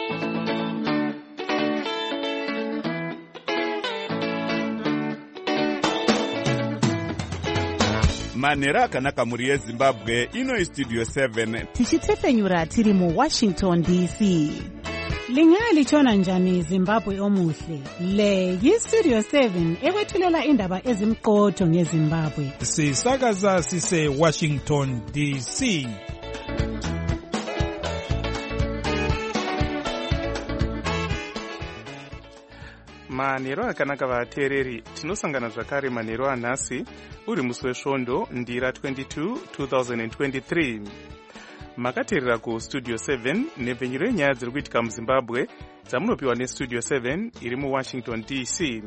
manhero akanaka muri yezimbabwe. Ino istudio 7 tichitefenyura tiri muWashington DC. Lingalitshona njani Zimbabwe omuhle? Le yistudio 7 ekwethulela indaba ezimqotho ngeZimbabwe. Sisakaza sise Washington DC. manhero akanaka vateereri, tinosangana zvakare manhero anhasi uri musi wesvondo ndira 22 2023. makateerera kustudio 7 nepfenyuro yenyaya dziri kuitika muzimbabwe dzamunopiwa nestudio 7 iri muwashington DC.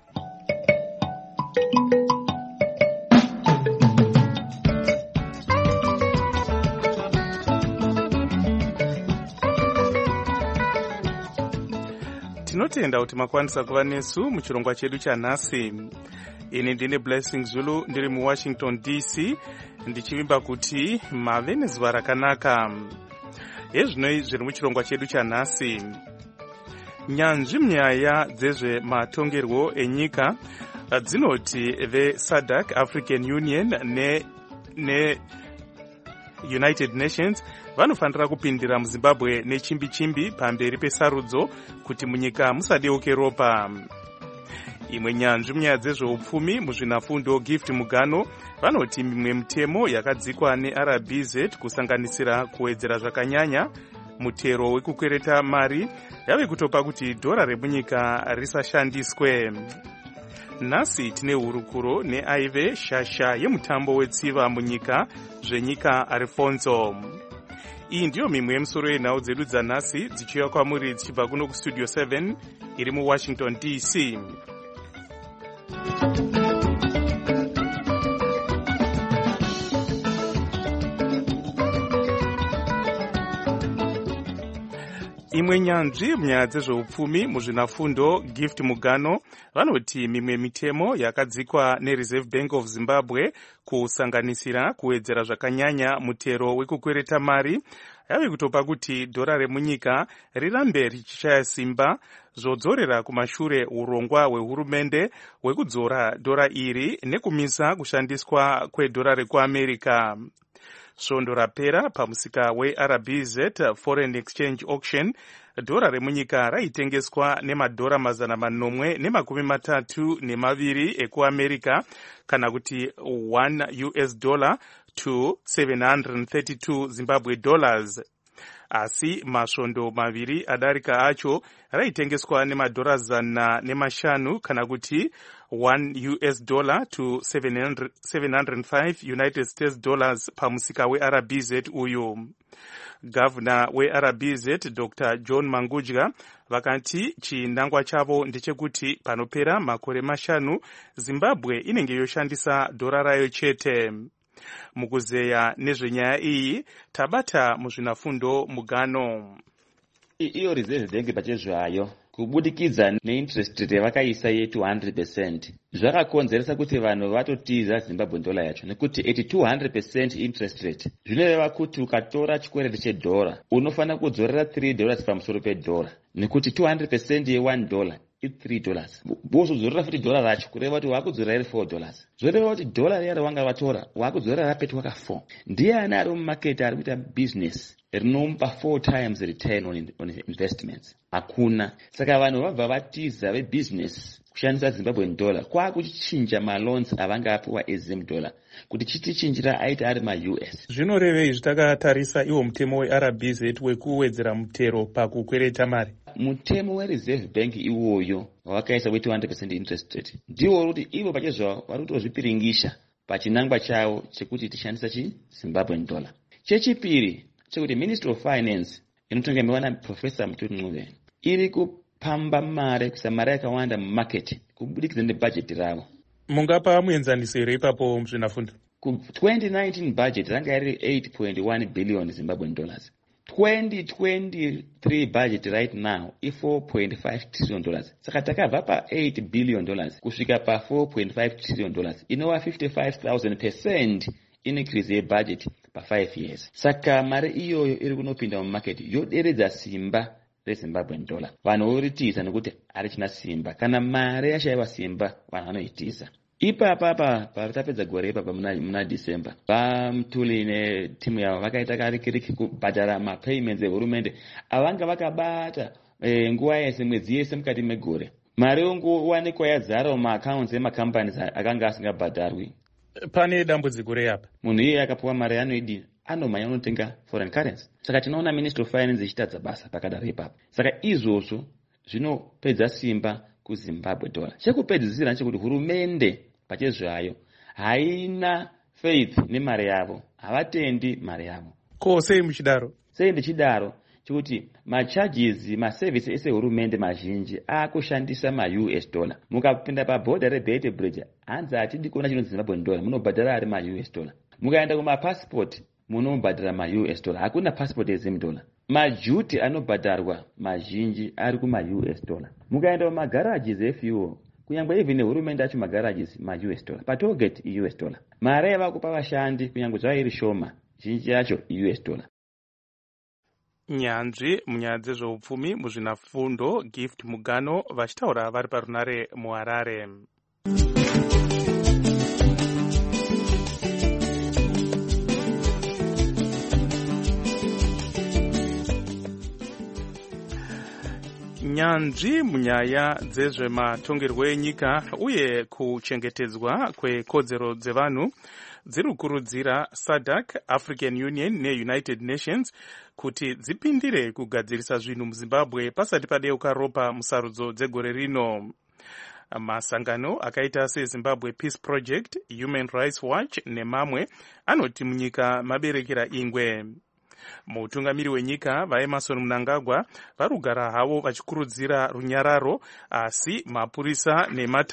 tinotenda kuti makwanisa kuva nesu muchirongwa chedu chanhasi. ini ndine Blessing Zulu ndiri muwashington DC ndichivimba kuti mave nezuva rakanaka. Hezvinoi zviri muchirongwa chedu chanhasi. nyanzvi munyaya dzezvematongerwo enyika dzinoti veSADC African Union ne United Nations vanofanira kupindira muZimbabwe nechimbi-chimbi pamberi pesarudzo kuti munyika musadeuke ropa. imwe nyanzvi munyaya dzezveupfumi muzvinafundo Gift Mugano vanoti mimwe mitemo yakadzikwa neRBZ kusanganisira kuwedzera zvakanyanya mutero wekukwereta mari yave kutopa kuti dhora remunyika risashandiswe. nhasi tine hurukuro neaive shasha yemutambo wetsiva munyika zvenyika Alfonso. iyi ndiyo mimwe yemisoro yenhau dzedu dzanhasi dzichiuya kwamuri dzichibva kuno kustudio 7 iri muwashington DC. imwe nyanzvi munyaya dzezveupfumi muzvinafundo Gift Mugano vanoti mimwe mitemo yakadzikwa neReserve Bank of Zimbabwe kusanganisira kuwedzera zvakanyanya mutero wekukwereta mari yave kutopa kuti dhora remunyika rirambe richishaya simba, zvodzorera kumashure urongwa hwehurumende hwekudzora dhora iri nekumisa kushandiswa kwedhora rekuAmerica. svondo rapera pamusika weRBZ Foreign Exchange Auction, dhora remunyika raitengeswa nemadhora 832 ekuAmerica kana kuti $1 to 732 Zimbabwe dollars. asi masvondo maviri adarika acho raitengeswa nemadhora 105 kana kuti $1 to 705 United States dollars pamusika weRBZ uyu. Gavana weRBZ Dr. John Mangudya vakati chinangwa chavo ndechekuti panopera makore 5 Zimbabwe inenge yoshandisa dhora rayo chete. mukuzeya nezvenyaya iyi tabata muzvinafundo Mugano. iyo Reserve Bank pachezvayo kubudikidza neinterest rate yavakaisa ye200% zvakakonzeresa kuti vanhu vatotiza Zimbabwe dollar yacho, nekuti 200% interest rate zvinoreva kuti ukatora chikwereti chedhora unofanira kudzorera $3 pamusoro pedhora, nekuti 200% ye$1 $3 bozodzorera futi dhora racho kureva kuti wakudzorera $4, zvoreva kuti dhora riya rawanga vatora wakudzorera rapetwa ka4. ndiani ari mumarket ari kuita business rinomupa 4 times return on investments? hakuna. saka vanhu vabva vatiza vebusiness kushandisa Zimbabwe dollar kwakuchinja maloans avanga apiwa eZim dollar kuti chitichinjira aita ari maUS. zvinorevei zvatakatarisa iwo mutemo weRBZ wekuwedzera mutero pakukwereta mari? mutemo weReserve Bank iwoyo wakaisa we200% interest rate ndiwo kuti ivo pachezvavo vari kutozvipiringisha pachinangwa chavo chekuti tishandisa Zimbabwe dollar. chechipiri chekuti Ministry of Finance inotongemiwa naProfessor Muturi Ncube iri kupamba mari, kuisa mari yakawanda mumarket kubudikidza nebudget ravo. mungapa muenzaniso here ipapo muzvinafundo? ku2019 budget ranga riri 8.1 billion Zimbabwe dollars. 2023 budget right now i$4.5 trillion. saka takabva pa$8 billion kusvika pa$4.5 trillion, inova 55,000% increase yebudget pa5 years. saka mari iyoyo iri kunopinda mumarket yoderedza simba rezimbabwen dollar. Vanhu voritiza nekuti harichina simba. Kana mari yashaiwa simba, vanhu vanoitiza. Ipapa paritapedza gore ipapa muna December, vaMtuli netimu yavo vakaita karikiriki kubhadhara mapayments ehurumende avanga vakabata nguva yese, mwedzi yese mukati megore. Mari ongowanikwa yadzara mumaaccounts emacompanies akanga asingabhadharwi. Pane dambudziko reapa Munhu iye akapuwa mari anoidi anomhanya unotenga foreign currency. Saka tinoona Ministry of Finance ichitadza basa pakadaro ipapo. Saka izvozvo zvinopedza simba kuZimbabwe dollar. Chekupedzisira ndechekuti hurumende pachezvayo haina faith nemari yavo, havatendi mari yavo. Ko sei muchidaro? Sei ndichidaro chekuti macharges maservice ese hurumende mazhinji akushandisa maUS dollar. Mukapinda pabhodha reBeit Bridge hanzi hatidi kuona chinonzi Zimbabwe dollar, munobhadhara ari maUS dollar. Mukaenda kumapassport munobhadhara maUS dollar, hakuna passport yeZim dollar. Majuti anobhadharwa mazhinji ari kumaUS dollar. Mukaenda kumagarages efuel, kunyangwe even hurumende acho magarages maUS dollar, patollgate US dollar. Mari yavakupa vashandi kunyangwe zvava iri shoma, zhinji yacho US dollar. Nyanzvi munyaya dzezveupfumi muzvinafundo Gift Mugano vachitaura vari parunare muHarare. Nyanzvi munyaya dzezvematongerwo enyika uye kuchengetedzwa kwekodzero dzevanhu dziri kukurudzira SADC, African Union neUnited Nations kuti dzipindire kugadzirisa zvinhu muZimbabwe pasati padeuka ropa musarudzo dzegore rino. Masangano akaita seZimbabwe Peace Project, Human Rights Watch nemamwe anoti munyika maberekera ingwe. Mutungamiri wenyika vaEmmerson Mnangagwa vari kugara havo vachikurudzira runyararo, asi mapurisa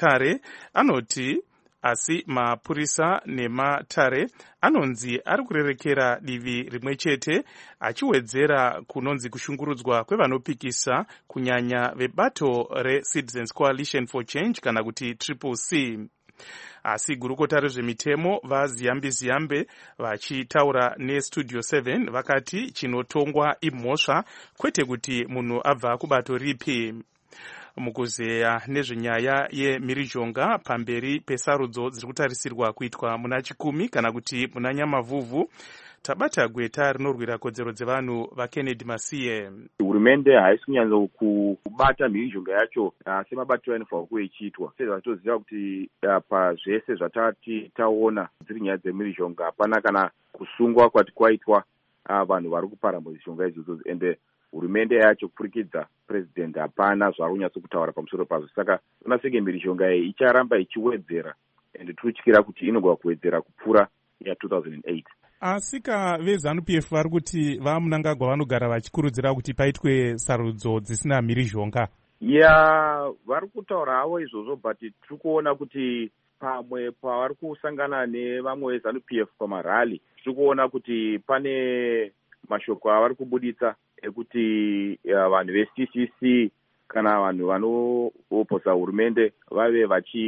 nematare anonzi ari kurerekera divi rimwe chete, achiwedzera kunonzi kushungurudzwa kwevanopikisa kunyanya vebato reCitizens Coalition for Change kana kuti CCC. Asi gurukota rezvemitemo vaZiyambe vachitaura neStudio 7 vakati chinotongwa imhosva kwete kuti munhu abva kubato ripi. Mukuzeya nezvenyaya yemhirizhonga pamberi pesarudzo dziri kutarisirwa kuitwa muna Chikumi kana kuti muna Nyamavhuvhu, tabata gweta rinorwira kodzero dzevanhu vaKennedy Masiye. Hurumende haisi kunyanya kubata mhirizhonga yacho semabatiro anofanirwa kuve ichiitwa. Sezvatoziva kuti pazvese zvatati taona dziri nyaya dzemhirizhonga hapana kana kusungwa kwati kwaitwa vanhu vari kupara mhirizhonga idzodzo, ende hurumende yacho kupfurikidza president hapana zvaari kunyatso kutaura pamusoro pazvo. Saka tona senge mhirizhonga iyi icharamba ichiwedzera, ende tinotyira kuti inogona kuwedzera kupfuura ya2008. Asika veZANU-PF vari kuti vaMnangagwa vanogara vachikurudzira kuti paitwe sarudzo dzisina mhirizhonga. Vari kutaura havo izvozvo, but tiri kuona kuti pamwe pavari kusangana nevamwe veZANU-PF pamarali, tiri kuona kuti pane mashoko avari kubuditsa ekuti vanhu veCCC kana vanhu vanooposa hurumende vave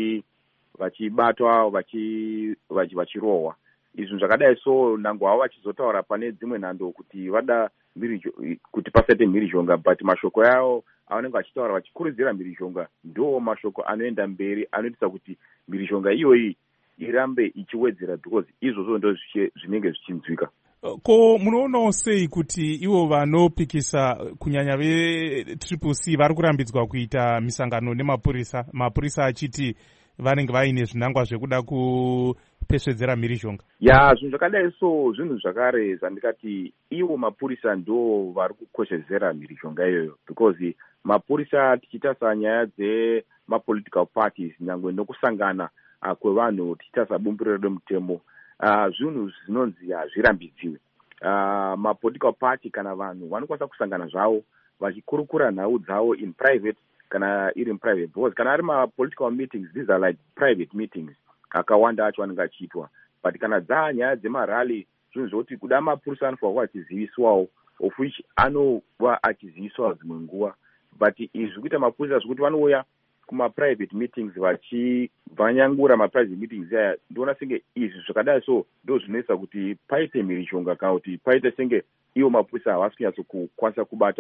vachibatwa vachirohwa. Izvi zvakadai so nango havo vachizotaura pane dzimwe nhando kuti vada kuti pasaite mhirizhonga, but mashoko yavo avanenge vachitaura vachikurudzira mhirizhonga ndo mashoko anoenda mberi, anoitisa kuti mhirizhonga iyoyi irambe ichiwedzera, because izvozvo ndo zvinenge zvichinzwika. Ko munoonawo sei kuti ivo vanopikisa kunyanya veCCC vari kurambidzwa kuita misangano nemapurisa, mapurisa achiti vanenge vaine zvinangwa zvekuda kupesvedzera mhirizhonga? Zvinhu zvakadai so zvinhu zvakare zvandikati ivo mapurisa ndo vari kukweshezera mhirizhonga iyoyo, because mapurisa tichitarisa nyaya dzemapolitical parties nyangwe nokusangana kwevanhu tichitarisa bumbiro remutemo, zvinhu zvinonzi hazvirambidziwe. Mapolitical party kana vanhu vanokwanisa kusangana zvavo vachikurukura nhau dzavo in private kana iri in private, because kana ari mapolitical meetings, these are like private meetings akawanda acho anenge achiitwa, but kana dzaa nyaya dzemarali zvinhu zvokuti kuda mapurisa anofanirwa kuva achiziviswawo, of which anova achiziviswa dzimwe nguva, but izvi kuita mapurisa zvokuti vanouya kuma-private meetings vachivhanyangura ma-private meetings aya, ndoona senge izvi zvakadai so ndo zvinoisa kuti paite mhirizhonga kana kuti paite senge ivo mapurisa havasi kunyatso kukwanisa kubata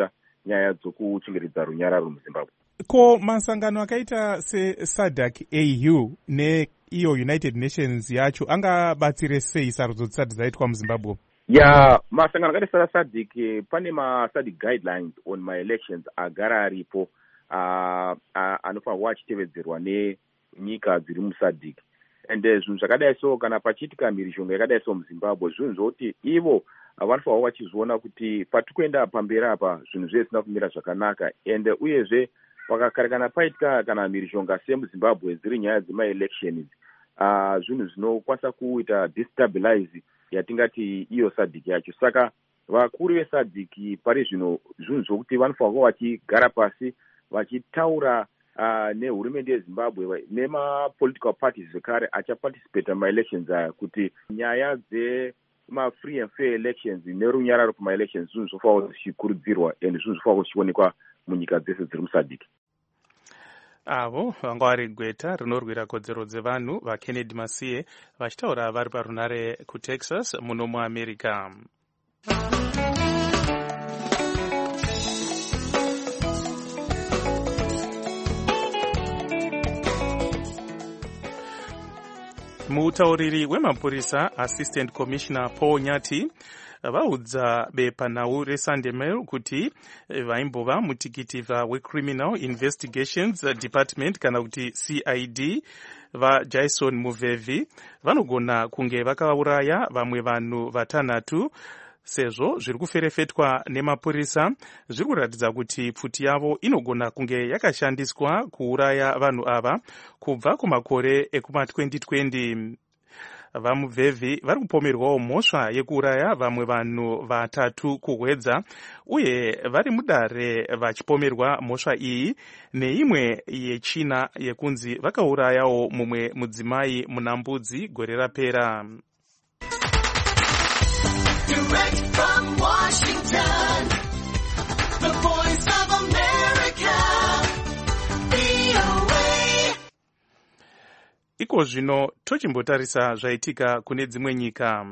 nyaya dzokuchengetedza runyararo muzimbabwe. Ko masangano akaita sesadc au neiyo United Nations yacho angabatsire sei sarudzo dzisati dzaitwa muzimbabwe? Masangano akaita sesadc pane masadc guidelines on my elections agara aripo anofanirwa achitevedzerwa nenyika dziri musadc, and zvinhu zvakadai so kana pachiitika mhirizhonga yakadai so muzimbabwe zvinhu zvokuti ivo vanofanirwa vachizoona kuti patikuenda pamberi apa zvinhu zvisina kumira zvakanaka, and uyezve kana paitika kana mhirizhonga semuzimbabwe dziri nyaya dzemaelections zvinhu zvinokwanisa kuita destabilize yatingati iyo sadc yacho. Saka vakuru vesadc pari zvinhu zvokuti vanofanirwa vachigara pasi vachitaura nehurumende yezimbabwe nemapolitical parties zvekare achaparticipate maelections aya kuti nyaya dzema-free and fair elections nerunyararo kumaelections zvinhu zvofanirwa zvichikurudzirwa and zvinhu zvofanirwa zvichionekwa munyika dzese dziri musadc. Avo vanga vari gweta rinorwira kodzero dzevanhu vaKennedy Masiye vachitaura vari parunare kuTexas muno muAmerica. Mutauriri wemapurisa Assistant Commissioner Paul Nyati vaudza bepanhau reSunday Mail kuti vaimbova mutikiti weCriminal Investigations Department kana kuti CID vaJason Muvhevhi vanogona kunge vakauraya vamwe vanhu vatanhatu. Sezvo zviri kuferefetwa nemapurisa zviri kuratidza kuti pfuti yavo inogona kunge yakashandiswa kuuraya vanhu ava kubva kumakore ekuma2020. VaMuvhevhi vari kupomerwawo mhosva yekuuraya vamwe vanhu vatatu kuhwedza, uye vari mudare vachipomerwa mhosva iyi neimwe yechina yekunzi vakaurayawo mumwe mudzimai muna Mbudzi gore rapera. Direct from Washington, the Voice of America, VOA. Iko zvino tochimbotarisa zvaitika kune dzimwe nyika.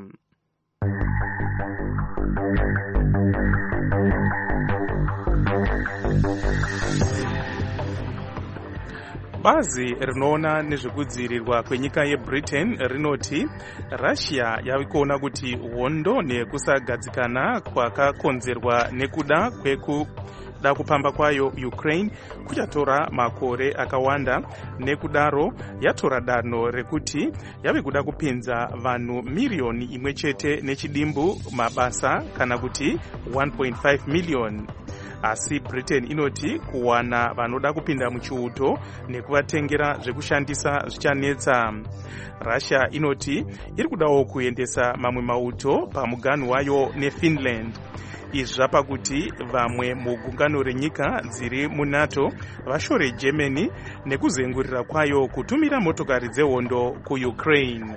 Bazi rinoona nezvekudzivirirwa kwenyika yeBritain rinoti Russia yava kuona kuti hondo nekusagadzikana kwakakonzerwa nekuda kupamba kwayo Ukraine kuchatora makore akawanda, nekudaro yatora danho rekuti yave kuda kupinza vanhu miriyoni imwe chete nechidimbu mabasa kana kuti 1.5 million. Asi Britain inoti kuwana vanoda kupinda muchiuto nekuvatengera zvekushandisa zvichanetsa. Russia inoti iri kudawo kuendesa mamwe mauto pamuganhu wayo neFinland. Izvi zvapa kuti vamwe mugungano renyika dziri muNATO vashore Germany nekuzengurira kwayo kutumira motokari dzehondo kuUkraine.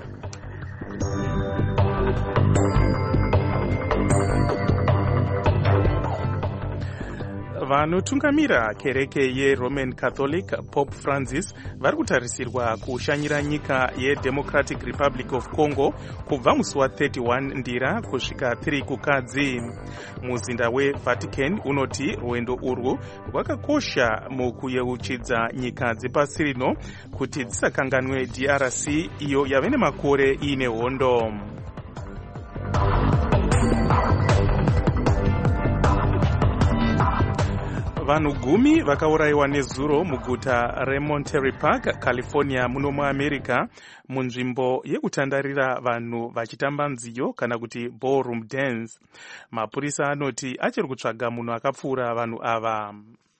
Vanotungamira kereke yeRoman Catholic Pope Francis vari kutarisirwa kushanyira nyika yeDemocratic Republic of Congo kubva musi wa31 ndira kusvika 3 kukadzi. Muzinda weVatican unoti rwendo urwu rwakakosha mukuyeuchidza nyika dzepasi rino kuti dzisakanganwe DRC iyo yave nemakore ine hondo. Vanhu 10 vakaurayiwa nezuro muguta reMonterey Park, California muno muAmerica munzvimbo yekutandarira vanhu vachitamba nziyo kana kuti ballroom dance. Mapurisa anoti achiri kutsvaga munhu akapfuura vanhu ava.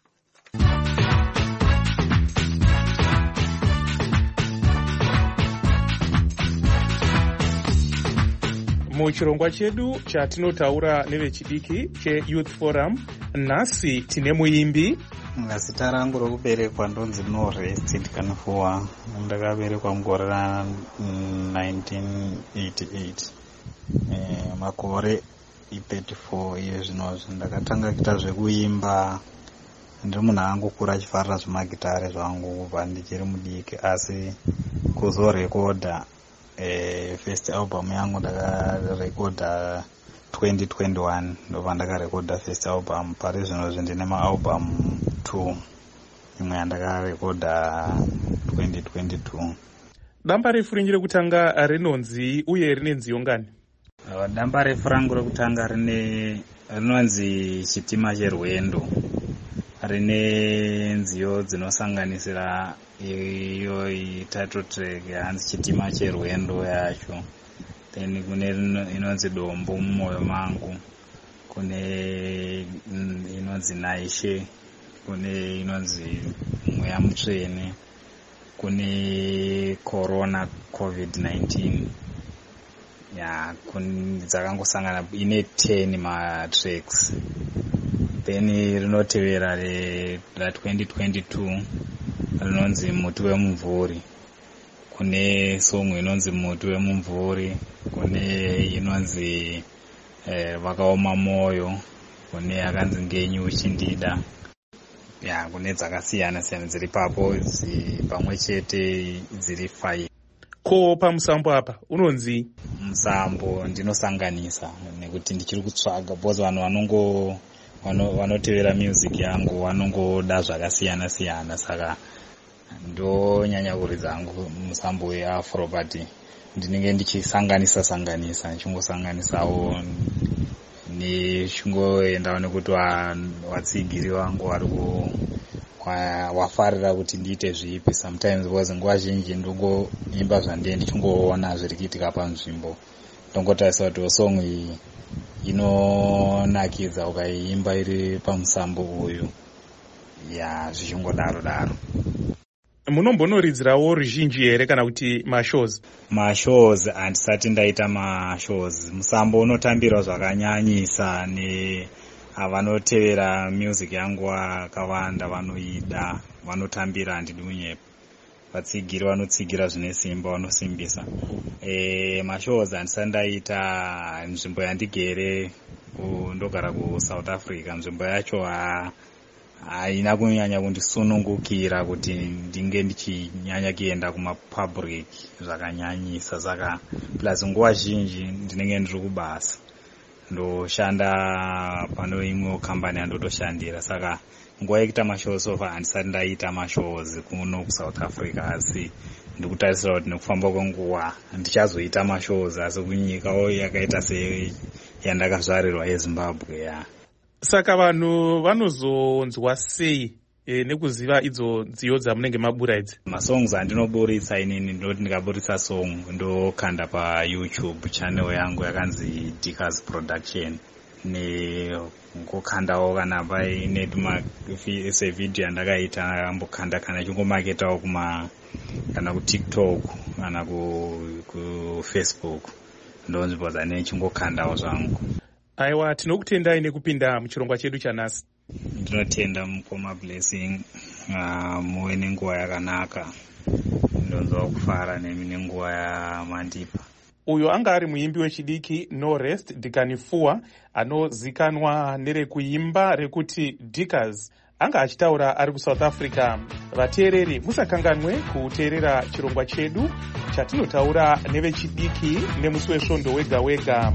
Muchirongwa chedu chatinotaura nevechidiki cheYouth Forum, nhasi tine muimbi. Zita rangu rokuberekwa ndonzi Norest Kanfuwa. Ndakaberekwa mugore ra1988. Makore 34 iye zvinozvi. Ndakatanga kuita zvekuimba. Ndiri munhu angokura achifarira zvemagitare zvangu kubva ndichiri mudiki, asi kuzorekodha first album yangu ndakarekodha 2021 ndobva ndakarekodha first album. Pari zvino ndine maalbum 2, imwe yandakarekodha 2022. Damba refu renyu rekutanga rinonzi uye rine nziyo ngani? Damba refu rangu rekutanga rinonzi chitima cherwendo. Rine nziyo dzinosanganisira iyo title track yanzi chitima cherwendo yacho. Then kune inonzi dombo mumwoyo mangu. Kune inonzi naishe. Kune inonzi mweya mutsvene. Kune corona covid-19 dzakangosangana ine 10 matracks. Then rinotevera ra 2022 rinonzi muti wemumvuri. Kune song inonzi muti wemumvuri. Kune inonzi vakaoma moyo. Kune yakanzi ngenyu uchindida. Kune dzakasiyana siyana dziri papo pamwe chete dziri 5. Ko pamusambo apa unonzi? Musambo ndinosanganisa nekuti ndichiri kutsvaga because vanhu vanotevera music yangu vanongoda zvakasiyana siyana, saka ndonyanya kuridza hangu musambo weafro but ndinenge ndichisanganisa ndichingosanganisawo nechingoendawo nekuti vatsigiri vangu wafarira kuti ndiite zvipi. Sometimes because nguva zhinji ndongoimba zvandee ndichingoona zviri kuitika panzvimbo, ndongotarisa kuti song iyi inonakidza ukaiimba iri pamusambo uyu, zvichingodaro daro. Munombonoridzirawo ruzhinji here kana kuti mashows? Mashows handisati ndaita mashows. Musambo unotambirwa zvakanyanyisa nevanotevera music yangu vakawanda, vanoida, vanotambira handidi munyepo. Vatsigiri vanotsigira zvine simba, vanosimbisa. Mashows handisati ndaita. Nzvimbo yandigere ndogara kuSouth Africa, nzvimbo yacho haina kunyanya kundisunungukira kuti ndinge ndichinyanya kuenda kumapublic zvakanyanyisa, saka plus nguva zhinji ndinenge ndiri kubasa, ndoshanda pano imwe kambani yandotoshandira, saka nguva yekuita mashows sofa handisati ndaita mashows kuno kuSouth Africa, asi ndikutarisira kuti nekufamba kwenguva ndichazoita mashows, asi kunyikawo yakaita seyandakazvarirwa yeZimbabwe. Saka vanhu vanozonzwa sei nekuziva idzo nziyo dzamunenge mabura idzi? Masongs andinoburitsa inini ndoti ndikaburitsa song ndokanda paYouTube channel yangu yakanzi Dickers Production, ngokandawo kana paine video yandakaita ndakambokanda kana chingomaketawo kana kuTikTok kana kuFacebook, ndonzvimbo dzane chingokandawo zvangu. Aiwa, tinokutendai nekupinda muchirongwa chedu chanhasi. Ndinotenda mukoma Blessing, muve nenguva yakanaka, ndonzwa kufara nemi nenguva yamandipa. Uyo anga ari muimbi wechidiki No Rest Dikanifua, anozikanwa nerekuimba rekuti Dickers, anga achitaura ari kuSouth Africa. Vateereri, musakanganwe kuteerera chirongwa chedu chatinotaura nevechidiki nemusi wesvondo wega wega.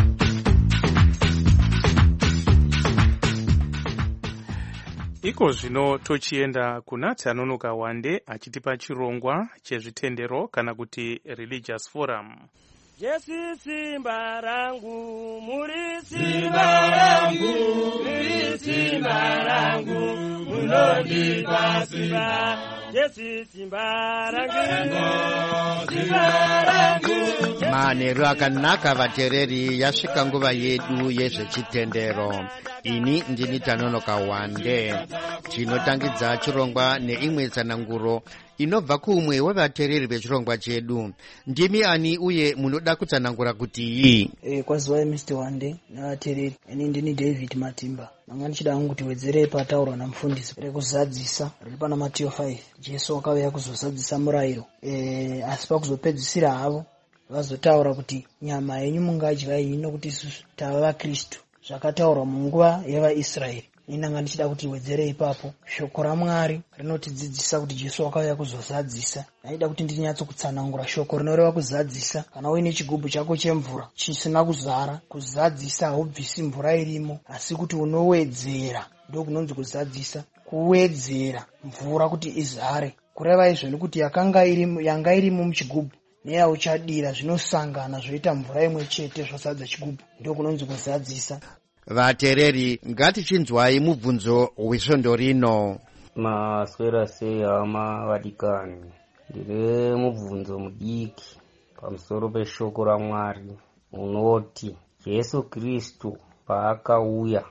Iko zvino tochienda kuna Tanonoka Wande achitipa chirongwa chezvitendero kana kuti religious forum. Jesu simba rangu, muri simba rangu, muri simba rangu, munondipa simba. Jesu simba rangu, simba rangu. Manheru akanaka vateereri, yasvika nguva yedu yezvechitendero. Ini ndini Tanonoka Wande. Tinotangidza chirongwa neimwe tsananguro inobva kumwe wevateereri vechirongwa chedu. Ndimi ani uye munoda kutsanangura kuti iyi? Kwaziwai Mr. Wande navateereri. Ini ndini David Matimba. Manga ndichida hangu kuti wedzere pataurwa namufundisi rekuzadzisa riri pana Matthew 5. Jesu akauya kuzozadzisa murayiro. Asi pakuzopedzisira havo vazotaura kuti nyama yenyu mungadya iyi nokuti isusu tava vaKristu. Zvakataurwa munguva yavaIsraeri. inanga ndichida kuti wedzere ipapo. Shoko raMwari rinotidzidzisa kuti Jesu akauya kuzozadzisa. Naida kuti ndinyatsokutsanangura shoko rinoreva kuzadzisa. Kana uine chigubhu chako chemvura chisina kuzara, kuzadzisa haubvisi mvura irimo, asi kuti unowedzera, ndiko kunonzi kuzadzisa. Kuwedzera mvura kuti izare. Kureva izvo nekuti yanga irimo muchigubhu neyauchadira zvinosangana zvoita mvura imwe chete zvozadza chigubhu, ndiko kunonzi kuzadzisa. Vatereri, ngatichinzwai mubvunzo wesvondo rino. Maswera sei hama vadikani? Ndine mubvunzo mudiki pamusoro peshoko raMwari unoti Jesu Kristu paakauya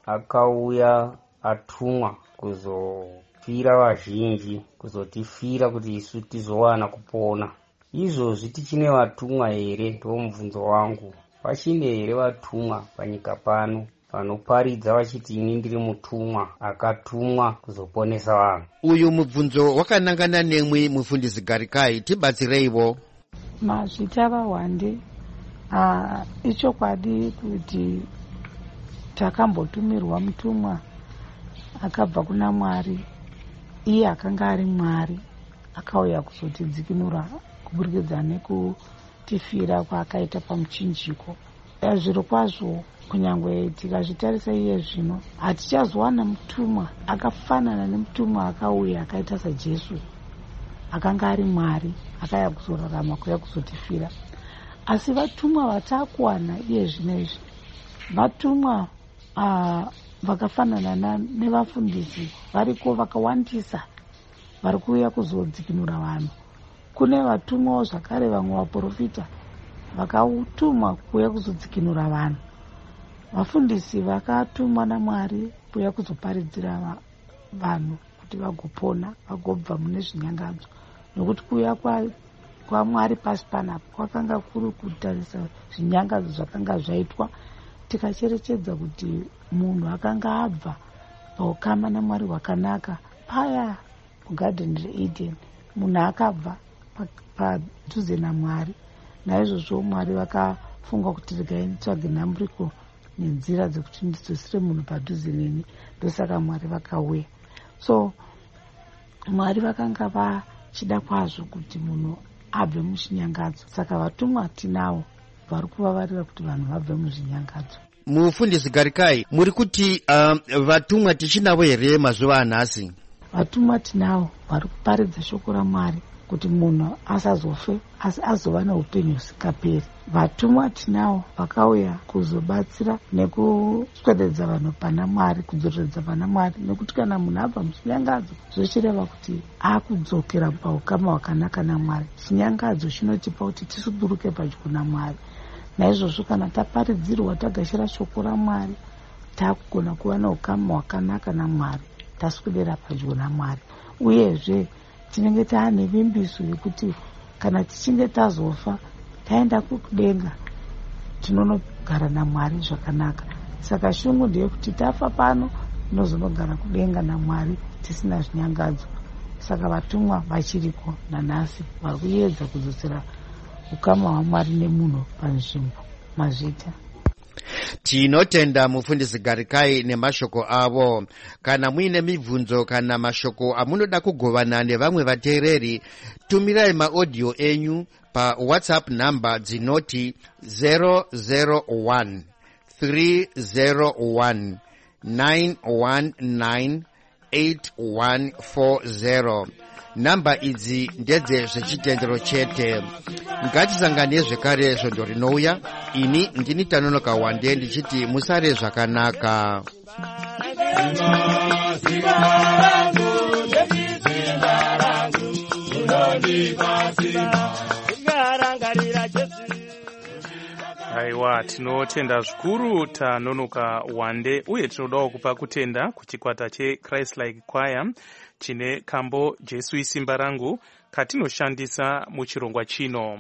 atumwa kuzofira vazhinji, kuzotifira kuti isu tizowana kupona. Izvozvi tichine vatumwa here? Ndo mubvunzo wangu. Vachine here vatumwa panyika pano vanoparidza vachiti ini ndiri mutumwa akatumwa kuzoponesa vanhu? Uyu mubvunzo wakanangana nemwe mufundisi Garikai, tibatsireiwo. Mazvita vaWande, ichokwadi kuti takambotumirwa mutumwa akabva kuna Mwari. Iye akanga ari Mwari akauya kuzotidzikinura kuburikidza nekutifira kwaakaita pamuchinjiko. Zviro kwazvo kunyangwe tikazvitarisa iye zvino hatichazowana mutumwa akafanana nemutumwa akauya akaita saJesu akanga ari Mwari akauya kuzorarama kuya kuzotifira. Asi vatumwa vatakuwana iye zvinezvi vatumwa vakafanana nevafundisi variko vakawandisa vari kuuya kuzodzikinura vanhu. Kune vatumwawo zvakare vamwe vaprofita vakatumwa kuuya kuzodzikinura vanhu. Vafundisi vakatumwa naMwari kuuya kuzoparidzira vanhu kuti vagopona vagobva mune zvinyangadzo, nokuti kuuya kwaMwari pasi panapa kwakanga kuri kutarisa zvinyangadzo zvakanga zvaitwa. Tikacherechedza kuti munhu akanga abva paukama naMwari hwakanaka paya mugadheni reEden, munhu akabva padhuze naMwari. Naizvozvo Mwari vakafunga kuti regai nditsvage nhambiriko nenzira dzekuti ndidzosere munhu padhuze neni, ndosaka Mwari vakauya. So Mwari vakanga vachida kwazvo kuti munhu abve muzvinyangadzo, saka vatumwa tinavo vari kuvavarira kuti vanhu vabve muzvinyangadzo. Mufundisi Garikai, muri kuti vatumwa tichinavo here mazuva anhasi? Vatumwa tinavo vari kuparidza shoko raMwari kuti munhu asazofe asi azova neupenyu husingaperi. Vatumwa tinavo vakauya kuzobatsira nekuswededza vanhu pana Mwari, kudzoreredza pana Mwari, nekuti kana munhu abva muchinyangadzo zvochireva kuti akudzokera paukama hwakanaka naMwari. Chinyangadzo chinotipa kuti tisuduruke padyo naMwari. Naizvozvo kana taparidzirwa tagashira shoko raMwari takugona kuva neukama hwakanaka naMwari, taswedera padyo naMwari. Uyezve tinenge taane vimbiso yekuti kana tichinge tazofa taenda kudenga tinonogara naMwari zvakanaka. Saka shungu ndeyekuti tafa pano tinozonogara kudenga naMwari tisina zvinyangadzo. Saka vatumwa vachiriko nanhasi vari kuedza kudzosera ukama hwaMwari nemunhu panzvimbo. Mazvita. Tinotenda mufundisi Garikai nemashoko avo. Kana muine mibvunzo kana mashoko amunoda kugovana nevamwe vateereri, tumirai maaudio enyu pa WhatsApp number dzinoti 001 301 919 8140. Namba idzi ndedze zvechitendero chete. Ngatisangane zvekare svondo rinouya. Ini ndini Tanonoka Wande ndichiti musare zvakanaka. Aiwa, tinotenda zvikuru Tanonoka Wande, uye tinodawo kupa kutenda kuchikwata cheChrist-like Choir chine kambo Jesu isimba rangu katinoshandisa muchirongwa chino.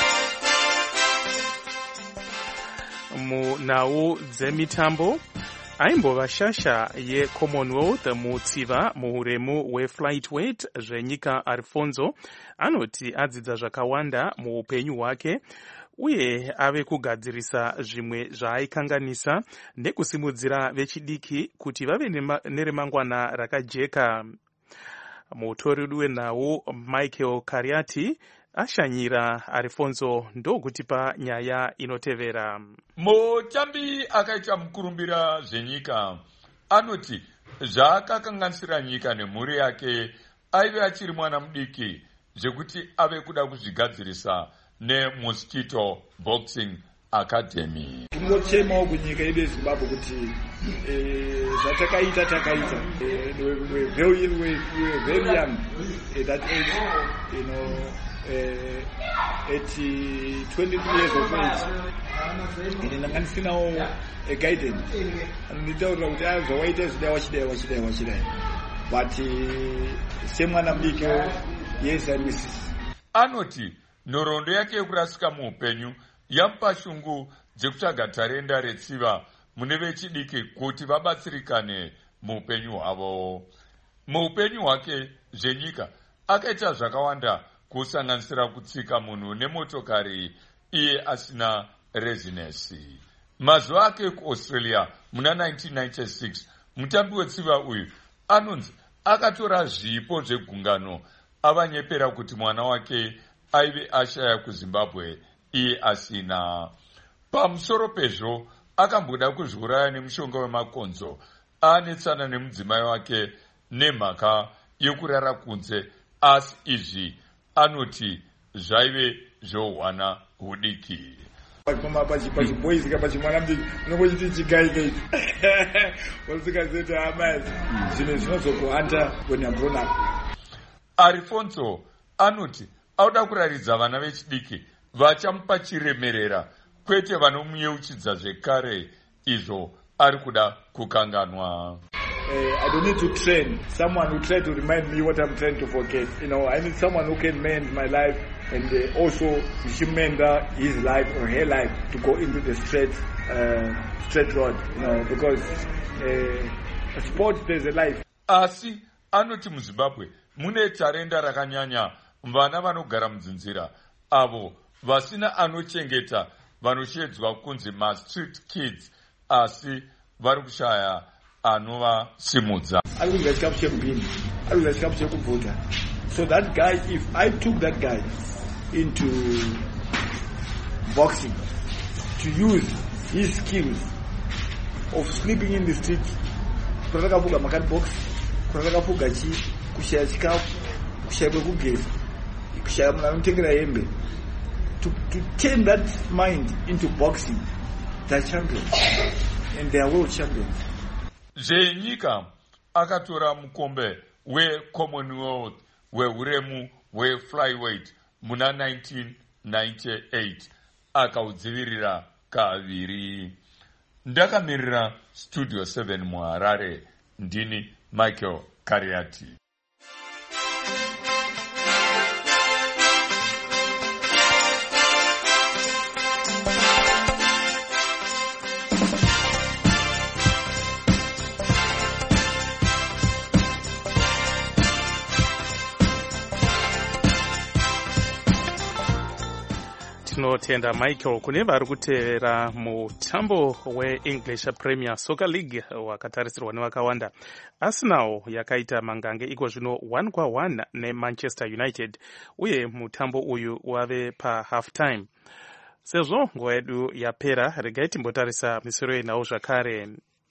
Munhau dzemitambo aimbova shasha yeCommonwealth mutsiva muuremu weflightweight zvenyika Alfonso anoti adzidza zvakawanda muupenyu hwake uye ave kugadzirisa zvimwe zvaaikanganisa nekusimudzira vechidiki kuti vave neremangwana rakajeka. Mutori wenhau Michael Cariati ashanyira Alfonso ndokutipa nyaya inotevera. Mutambi akaita mukurumbira zvenyika anoti zvaakakanganisira nyika nemhuri yake aive achiri mwana mudiki zvekuti ave kuda kuzvigadzirisa neMosquito Boxing Academy. Tingochemawo kunyika yedu yeZimbabwe kuti zvatakaita we're very young at that age, at 23 years of age, ndanga ndisinawo guidance. Nditaura kuti azowaita zvidai but semwana mudiki yes arisisi. Anoti nhoroondo yake yekurasika muupenyu yamupa shungu dzekutsvaga tarenda retsiva mune vechidiki kuti vabatsirikane muupenyu hwavo. Muupenyu hwake zvenyika akaita zvakawanda kusanganisira kutsika munhu nemotokari iye asina rezinesi. Mazuva ake kuAustralia muna 1996 mutambi wetsiva uyu anonzi akatora zvipo zvegungano avanyepera kuti mwana wake aive ashaya kuZimbabwe iye asina. Pamusoro pezvo akamboda kuzviuraya nemushonga wemakonzo aanetsana nemudzimai wake nemhaka yekurara kunze, asi izvi anoti zvaive zvohwana hudiki. Pachiboys pachimwana mudiki unongochiti chigai wasikazeta amazi zvimwe zvinozokuhanta when you're grown up. Alfonso anoti auda kuraridza vana vechidiki vachamupa chiremerera kwete vanomuyeuchidza zvekare izvo ari kuda kukanganwa. I don't need to train someone who try to remind me what I'm trying to forget. I need someone who can mend my life and also mend his life or her life to go into the straight road. Because sport there's a life. Asi anoti muZimbabwe mune tarenda rakanyanya vana vanogara mudzinzira avo vasina anochengeta vanoshedzwa kunzi ma-street kids asi vari kushaya anovasimudza. So that guy, if I took that guy into boxing to use his skills of sleeping in the street, kurakapuga makati box, kurakapuga kushaya chikafu, kushaya kwekugeza, kushaya munhu anotengera hembe, to turn that mind into boxing, they're champions and they are world champions. Zvenyika akatora mukombe weCommonwealth weuremu weflyweight muna 1998 akaudzivirira kaviri. Ndakamirira Studio 7 muHarare, ndini Michael Cariati. Tinotenda Michael. Kune vari kutevera mutambo weEnglish Premier Soccer League wakatarisirwa nevakawanda. Arsenal yakaita mangange iko zvino 1-1 neManchester United uye mutambo uyu wave pahalf time. Sezvo nguva yedu yapera, regai timbotarisa misoro yenhau zvakare.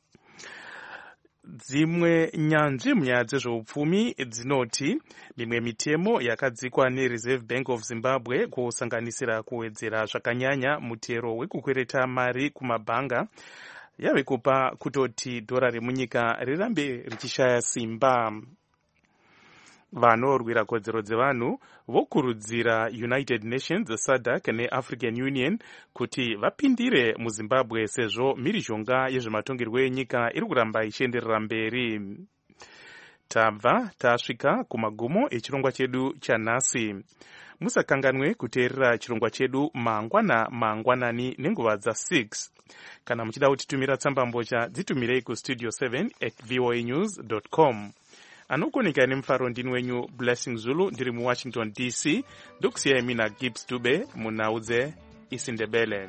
Dzimwe nyanzvi munyaya dzezveupfumi dzinoti mimwe mitemo yakadzikwa neReserve Bank of Zimbabwe kusanganisira kuwedzera zvakanyanya mutero wekukwereta mari kumabhanga yave kupa kutoti dhora remunyika rirambe richishaya simba. Vanorwira kodzero dzevanhu vokurudzira United Nations, SADC neAfrican Union kuti vapindire muZimbabwe sezvo mhirizhonga yezvematongerwo enyika iri kuramba ichienderera mberi. tabva tasvika kumagumo echirongwa chedu chanhasi. Musakanganwe kuteerera chirongwa chedu mangwanani nenguva dza6. Kana muchida kutitumira tsambambocha dzitumirei kustudio 7@voanews.com. Anokoneka nemufaro ndini wenyu Blessing Zulu ndiri muWashington DC. Ndokusiyai mina Gibbs Dube munaudze isindebele.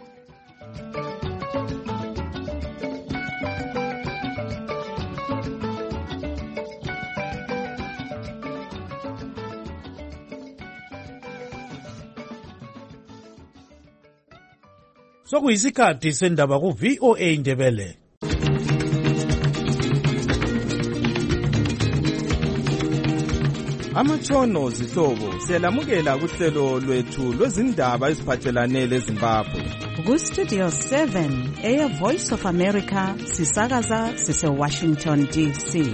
Sokuyisikhathi sendaba ku VOA Ndebele. Amatshono zihlobo siyalamukela kuhlelo lwethu lwezindaba eziphathelane leZimbabwe. Ku Studio 7 Air Voice of America sisakaza sise Washington DC.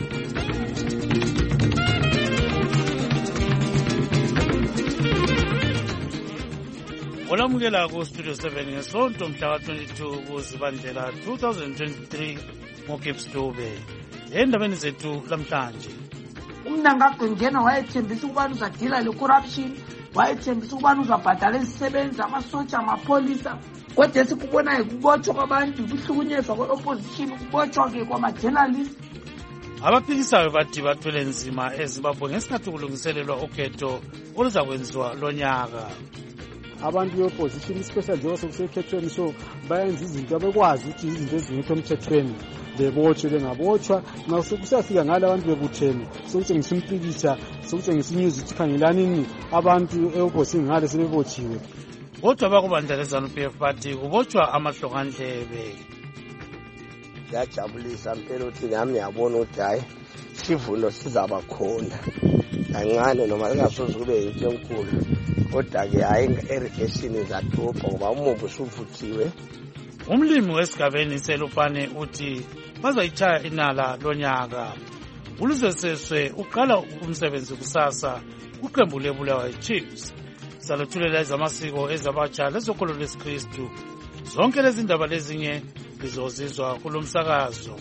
Olamukela ku Studio 7 ngesonto mhla ka-22 kuZibandlela 2023 ngoGibbs Dube. Endabeni zethu lamhlanje. Umnangagwengena wayethembisa ukubana uzadila le-corruption, wayethembisa ukubana uzabhadala izisebenzi, amasotsha, amapolisa. Kodwa esikubonayo kubotshwa kwabantu, kuhlukunyezwa kwe-opposition, kubotshwa-ke kwama-journalist. Abaphikisayo bathi bathwele nzima eZimbabwe ngesikhathi kulungiselelwa ukhetho oluzakwenziwa lonyaka. Abantu be-opposition especially njengoba sekusekhethweni so bayenza izinto abekwazi ukuthi izinto ezingekho emthethweni bebotshwe bengabotshwa. Nxa sekusafika ngale abantu bebuthene sokutshengisa impikitsha, sokutshengisa inews ukuthi khangelanini abantu e-opposition ngale sebebotshiwe. Kodwa bakubandla leZANU-PF bathi kubotshwa amahlokandlebe. Kuyajabulisa mpela ukuthi nami ngiyabona ukuthi hayi isivuno sizaba khona kancane noma singasoze kube yinto enkulu. Kodwa-ke hayi irrigation izadobha ngoba umumbu usuvuthiwe. Umlimi wesigabeni seLupane uthi bazayitshaya inala lonyaka. Uluzeseswe uqala umsebenzi kusasa kuqembu leBulawayo Chiefs. Saluthulela ezamasiko ezabatsha lezokholo lwesikristu. Zonke lezi ndaba lezinye lizozizwa kulomsakazo.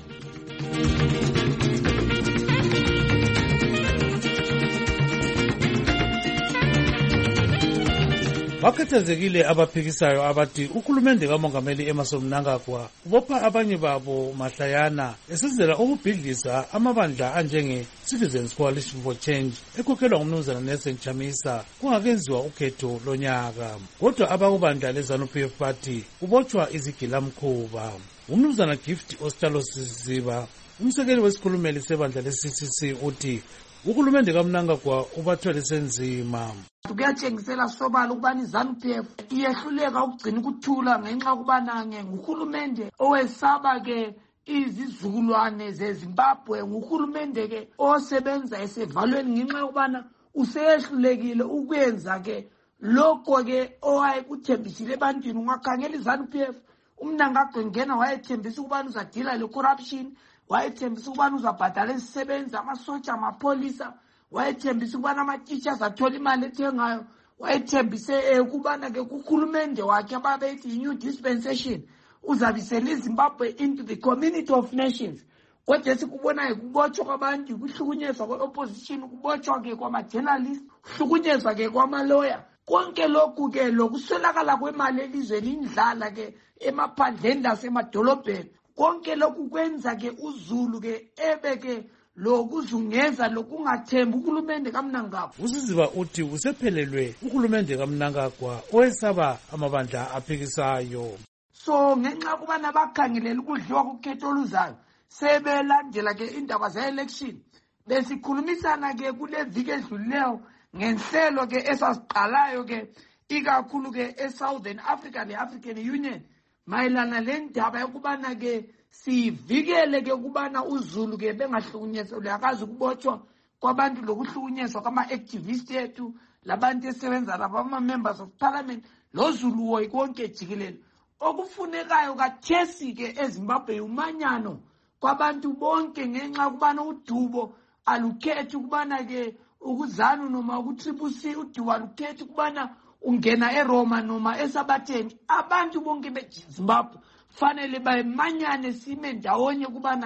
Bakhathazekile abaphikisayo abathi ukhulumende kaMongameli Emmerson Mnangagwa ubopha abanye babo mahlayana esizela ukubhidliza amabandla anjenge Citizens Coalition for Change ekhokhelwa ngumnumzana Nelson Chamisa kungakenziwa ukhetho lonyaka. Kodwa abakubandla leZANU-PF bathi ubotshwa izigilamkhuba. Umnumzana Gift Ostalosiziba, umsekeli wesikhulumeli sebandla le-CCC uthi ukhulumende kaMnangagwa ubathwele senzima. Kuyatshengisela sobala ukubana iZANU-PF iyehluleka ukugcina ukuthula ngenxa ukubana nguhulumende owesaba-ke izizukulwane zeZimbabwe, nguhulumende-ke osebenza esevalweni ngenxa yokubana useyehlulekile ukwenza-ke lokho-ke owayekuthembisile ebantwini. Ungakhangela iZANU-PF, uMnangagwengena wayethembisa ukubana uzadila le-corruption, wayethembisa ukubana uzabhadala izisebenzi, amasotsha, amapolisa, wayethembisa ukubana ama-teachers athola imali ethengayo, wayethembise ukubana-ke kuhulumende wakhe ababethi i-new dispensation uzabisela iZimbabwe into the community of nations. Kodwa esikubonayo kubotshwa kwabantu, kuhlukunyezwa kwe-opposition, kubotshwa-ke kwama-journalist, kuhlukunyezwa-ke kwama-lawyer. Konke lokhu-ke lokuswelakala kwemali elizweni, indlala-ke emaphandleni lasemadolobheni, konke lokhu kwenza-ke uZulu-ke ebe-ke lokuzungeza lokungathembi ukhulumende kaMnangagwa. Usiziba uthi usephelelwe ukhulumende kaMnangagwa owesaba amabandla aphikisayo. So ngenxa ukubana bakhangelela ukudliwa kokhetho oluzayo sebelandela-ke indaba ze-election, besikhulumisana-ke kule viki edlulileyo ngenhlelo-ke esasiqalayo-ke ikakhulu-ke eSouthern Africa le-African Union mayelana le ndaba yokubana-ke sivikele-ke ukubana uZulu-ke bengahlukunyezelwa. Akazi ukubotshwa kwabantu lokuhlukunyezwa kwama-activist ethu, labantu esebenza labama-members of parliament, loZulu woyi konke jikelele. Okufunekayo kathesi-ke eZimbabwe umanyano kwabantu bonke ngenxa ukubana udubo alukhethi ukubana-ke ukuzanu noma ukutriple C, udubo alukhethi ukubana ungena eRoma noma eSabatheni. Abantu bonke beZimbabwe fanele bayimanyane sime ndawonye kubana-ke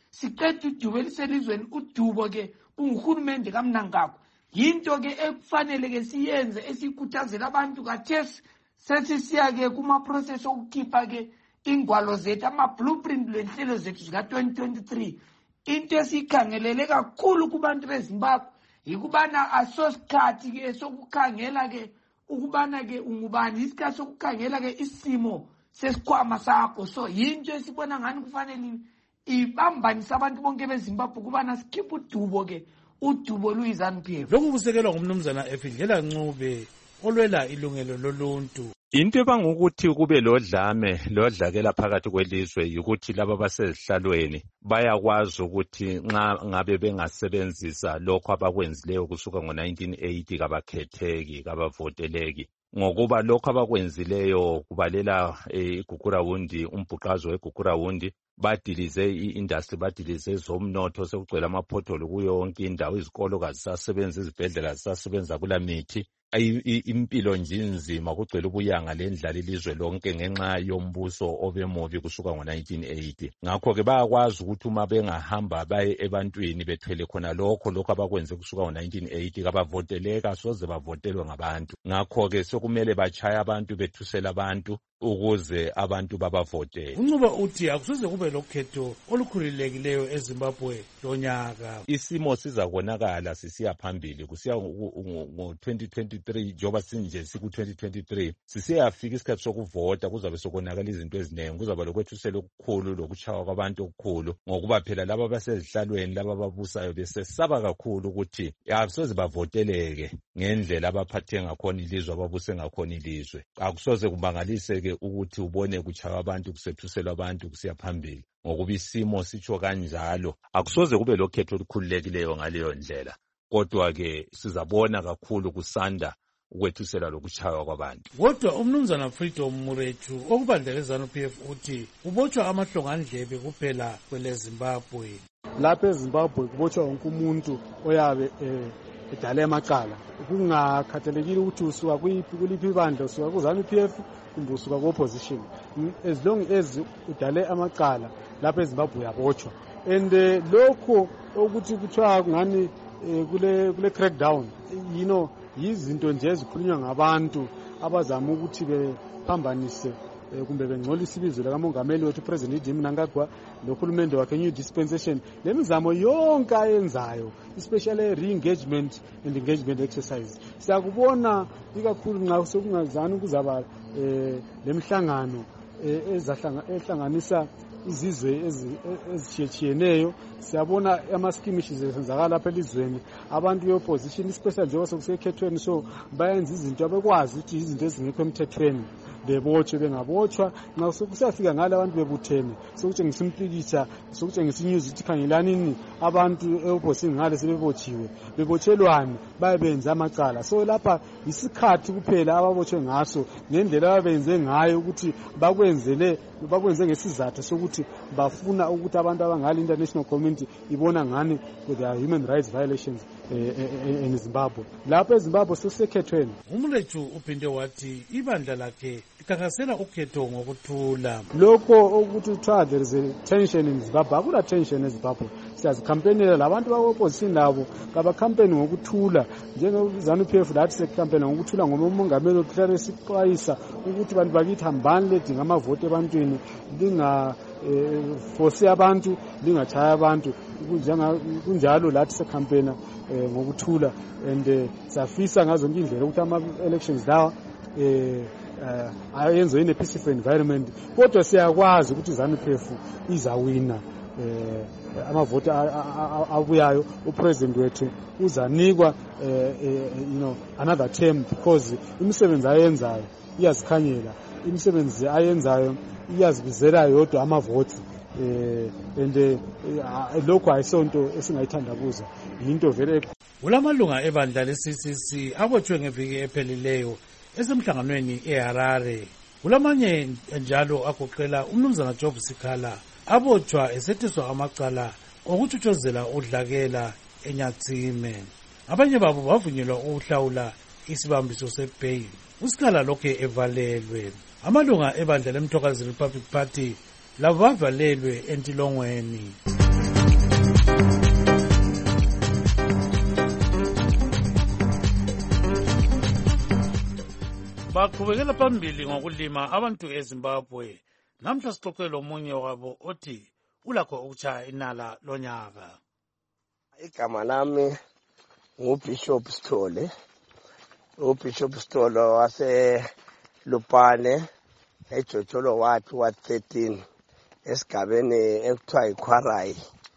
siqeda udubo eliselizweni. Udubo-ke unguhulumende kaMnangagwa. Yinto-ke ekufanele-ke siyenze esikuthazela abantu kathesi sesisiya-ke kuma-process okukhipha-ke ingwalo zethu, ama-blueprint lwenhlelo zethu zika-2023. Into esiyikhangelele kakhulu kubantu beZimbabwe yikubana asosikhathi-ke sokukhangela-ke ukubana-ke ungubani, isikhathi sokukhangela-ke isimo sesikhwama sakho. So yinto esibona ngani kufanele ibambanise abantu bonke beZimbabwe ukubana sikhiphe udubo-ke, udubo luyi-ZANU-PF. Lokhu kusekelwa ngumnumzana Efindlela Ncube olwela ilungelo loluntu. Into ebangukuthi kube lodlakela phakathi kwelizwe yikuthi laba basezihlalweni bayakwazi ukuthi nxa ngabe bengasebenzisa lokho abakwenzileyo kusuka ngo-1980 kabakhetheki kabavoteleki, ngokuba lokho abakwenzileyo kubalela iGugurawundi, umbhuqazo weGugurawundi. Badilize i-industry, badilize zomnotho, sekugcwele amaphotholo kuyo yonke indawo, izikolo kazisasebenzi, izibhedlela zisasebenza kula mithi. Impilo nje inzima, kugcwele ubuyanga lendlala ilizwe lonke ngenxa yombuso obemubi kusuka ngo-1980. Ngakho-ke bayakwazi ukuthi uma bengahamba baye ebantwini bethwele khona lokho abakwenze kusuka ngo-1980 kabavoteleka, soze bavotelwe ngabantu. Ngakho-ke sokumele bachaye abantu, bethusela abantu ukuze abantu babavotele. Uncuba uthi akusoze kube lokhetho olukhululekileyo eZimbabwe lonyaka. Isimo sizabonakala sisiya phambili kusiya ngo-2023, njoba sinje siku-2023 sisiyafika isikhathi sokuvota, kuzabe sokonakala izinto eziningi, kuzaba lokwethusela okukhulu lokuchawa kwabantu okukhulu, ngokuba phela laba basezihlalweni laba ababusayo besesaba kakhulu ukuthi akusoze bavoteleke ngendlela abaphathe ngakhona ilizwe, ababuse ngakhona ilizwe. Akusoze kubangalise-ke ukuthi ubone kuchawa abantu, kusethuselwa abantu kusiya phambili, ngokuba isimo sitsho kanjalo. Akusoze kube lokhetho olukhululekileyo ngaleyo ndlela, kodwa-ke sizabona kakhulu kusanda ukwethusela lokuchaywa kwabantu. Kodwa umnumzana Freedom Murechu okubandla ZANU-PF uthi ubotshwa amahlongandlebe kuphela kwele Zimbabwe. Lapha eZimbabwe kubotshwa wonke umuntu oyabe edale amacala, kungakhathalekile ukuthi usuka kuliphi ibandla, usuka kuZANU-PF kumbe usuka ku-opposition. As long as udale amacala lapha eZimbabwe uyabotshwa. And lokho ukuthi kuthiwa kungani kule crackdown, yizinto nje ezikhulunywa ngabantu abazama ukuthi bephambanise kumbe bengcolisa ibizo likamongameli wethu President Mnangagwa nohulumende wakhe New Dispensation. Le mizamo yonke ayenzayo, especially re-engagement and engagement exercise, siyakubona ikakhulu nxa sekungazani kuzaba lemhlangano ehlanganisa izizwe ezitshiyeneyo. Siyabona ama-skirmishes ezenzakala lapha elizweni, abantu be-opposition especially njengoba sekusekhethweni, so bayenza izinto abekwazi ukuthi izinto ezingekho emthethweni bebotshwe, bengabotshwa. Nxa sekusiyafika ngale abantu bebuthene, sokutshengisa impikitsha, sokutshengisa inews ukuthi khangelanini abantu e-opposition ngale sebebotshiwe, bebotshelwani, bayebenza amacala. So lapha isikhathi kuphela ababotshwe ngaso ngendlela ababenze ngayo ukuthi bakwenze ngesizathu sokuthi bafuna ukuthi abantu abangale international community ibona ngani with their human rights violations in Zimbabwe. Lapha eZimbabwe sekusekhethweni. Umlechu uphinde wathi ibandla lakhe likhankasela ukhetho ngokuthula. Lokho ukuthi kuthiwa there is a tension in Zimbabwe, akula tension eZimbabwe. Siyazikhampenela labantu bako-opposition labo kabakhampeni ngokuthula, njenge-ZANU-PF lathi sekhampeni ngokuthula ngoba umongameli uhlale sixwayisa ukuthi bantu bakithi hambani ledinga amavoti ebantwini, lingafosi abantu, lingachaya abantu. Kunjalo lathi sekhampena ngokuthula, and safisa ngazo zonke indlela ukuthi ama-elections lawa ayenziwe in a peaceful environment. Kodwa siyakwazi ukuthi ZANU-PF izawina amavoti abuyayo. upresident wethu uzanikwa another term, because imisebenzi ayenzayo iyazikhanyela, imisebenzi ayenzayo iyazibizela yodwa amavoti. And lokho ayisonto esingayithandabuza, yinto vele. Ulamalunga ebandla le-CCC abotshwe ngeviki ephelileyo esemhlanganweni eHarare. Kulamanye njalo agoqela umnumzana Job Sikhala abotshwa esethiswa amacala okuthuthuzela udlakela eNyatsime. Abanye babo bavunyelwa ukuhlawula isibambiso se-bail. uSikhala lokhe evalelwe. Amalunga ebandla leMthokazi Republic Party labo bavalelwe entilongweni. baqhubekela phambili ngokulima abantu eZimbabwe. Namhla sixoxe lomunye wabo othi ulakho ukutshaya inala lonyaka. Igama lami nguBishop Sithole. uBishop Sithole wase-Lupane eJojolo Ward 13 esigabeni ekuthiwa yiKwarai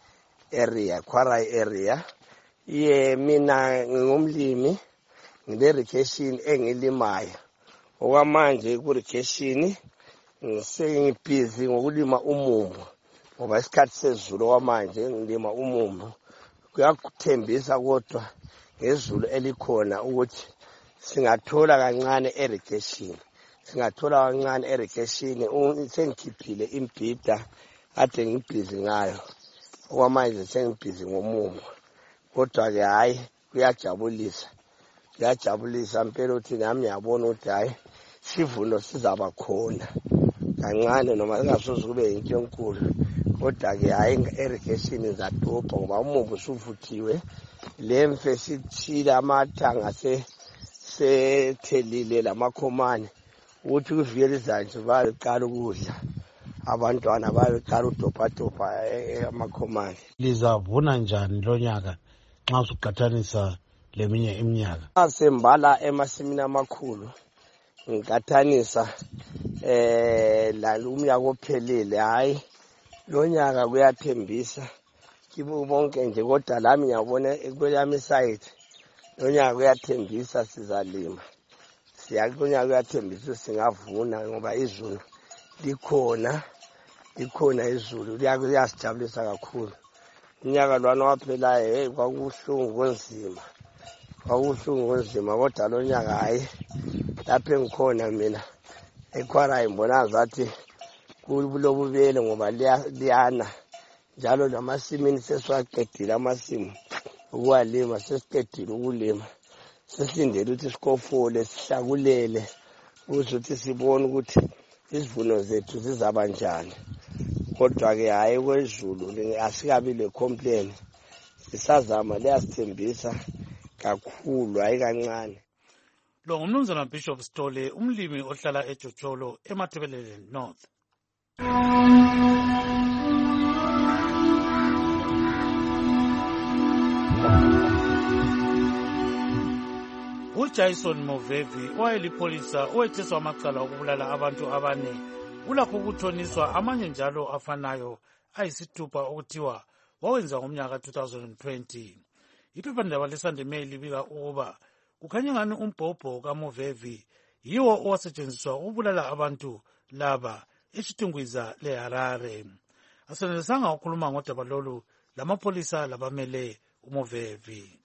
area. Mina ngingumlimi ngine-irrigation engilimayo. Okwamanje ku-irrigation sengibhizi ngokulima umumbu ngoba isikhathi sezulu kwamanje ngilima umumbu. Kuyakuthembisa kodwa ngezulu elikhona ukuthi singathola kancane irrigation. Sengikhiphile imbhida ade ngibhizi ngayo. Okwamanje sengibhizi ngomumbu. Kodwa-ke hayi kuyajabulisa mpela ukuthi nami ngiyabona ukuthi hayi isivuno sizaba khona kancane noma singasoze kube yinto enkulu. Kodwa-ke hayi irrigation izadobha ngoba umumbu usuvuthiwe. Le mfe sithile amathanga sethelile lamakhomane ukuthi kuvikela izanju bayoqala ukudla. Abantwana bayoqala udobhadobha amakhomane. Lizavuna njani lonyaka nxa usuqathanisa leminye iminyaka? Sembala emasimini amakhulu ngikathanisa umnyaka ophelile. Hayi lonyaka kuyathembisa kibo bonke nje, kodwa lami ngiyabona kweyami side lonyaka kuyathembisa sizalima. Lonyaka kuyathembisa singavuna ngoba izulu likhona izulu liyasijabulisa kakhulu. Unyaka lwana waphelayo kwakubuhlungu konzima kodwa lonyaka hayi lapho engikhona mina eKwarai ngibona zathi kulobubele ngoba liyana njalo namasimini sesiwaqedile amasimu ukuwalima, sesiqedile ukulima. Sesilindele ukuthi sikofole sihlakulele ukuthi sibone ukuthi isivuno zethu zizaba njani. Kodwa-ke hayi kwezulu asikabi le-complain. Sisazama liyasithembisa kakhulu hayi kancane. Lo ngumnumzana Bishop Sithole, umlimi ohlala eJojolo eMatabeleland North. uJason Movevi owayelipholisa owetheswa amacala okubulala abantu abane ulakho ukuthoniswa amanye njalo afanayo ayisithupha okuthiwa wawenza ngomnyaka 2020. Iphephandaba leSunday Mail libika ukuba kukhanya ngani umbhobho kaMovevi yiwo owasetshenziswa ukubulala abantu laba esithungwiza leHarare. Asenelisanga ukukhuluma ngodaba lolu lamapholisa labamele uMovevi.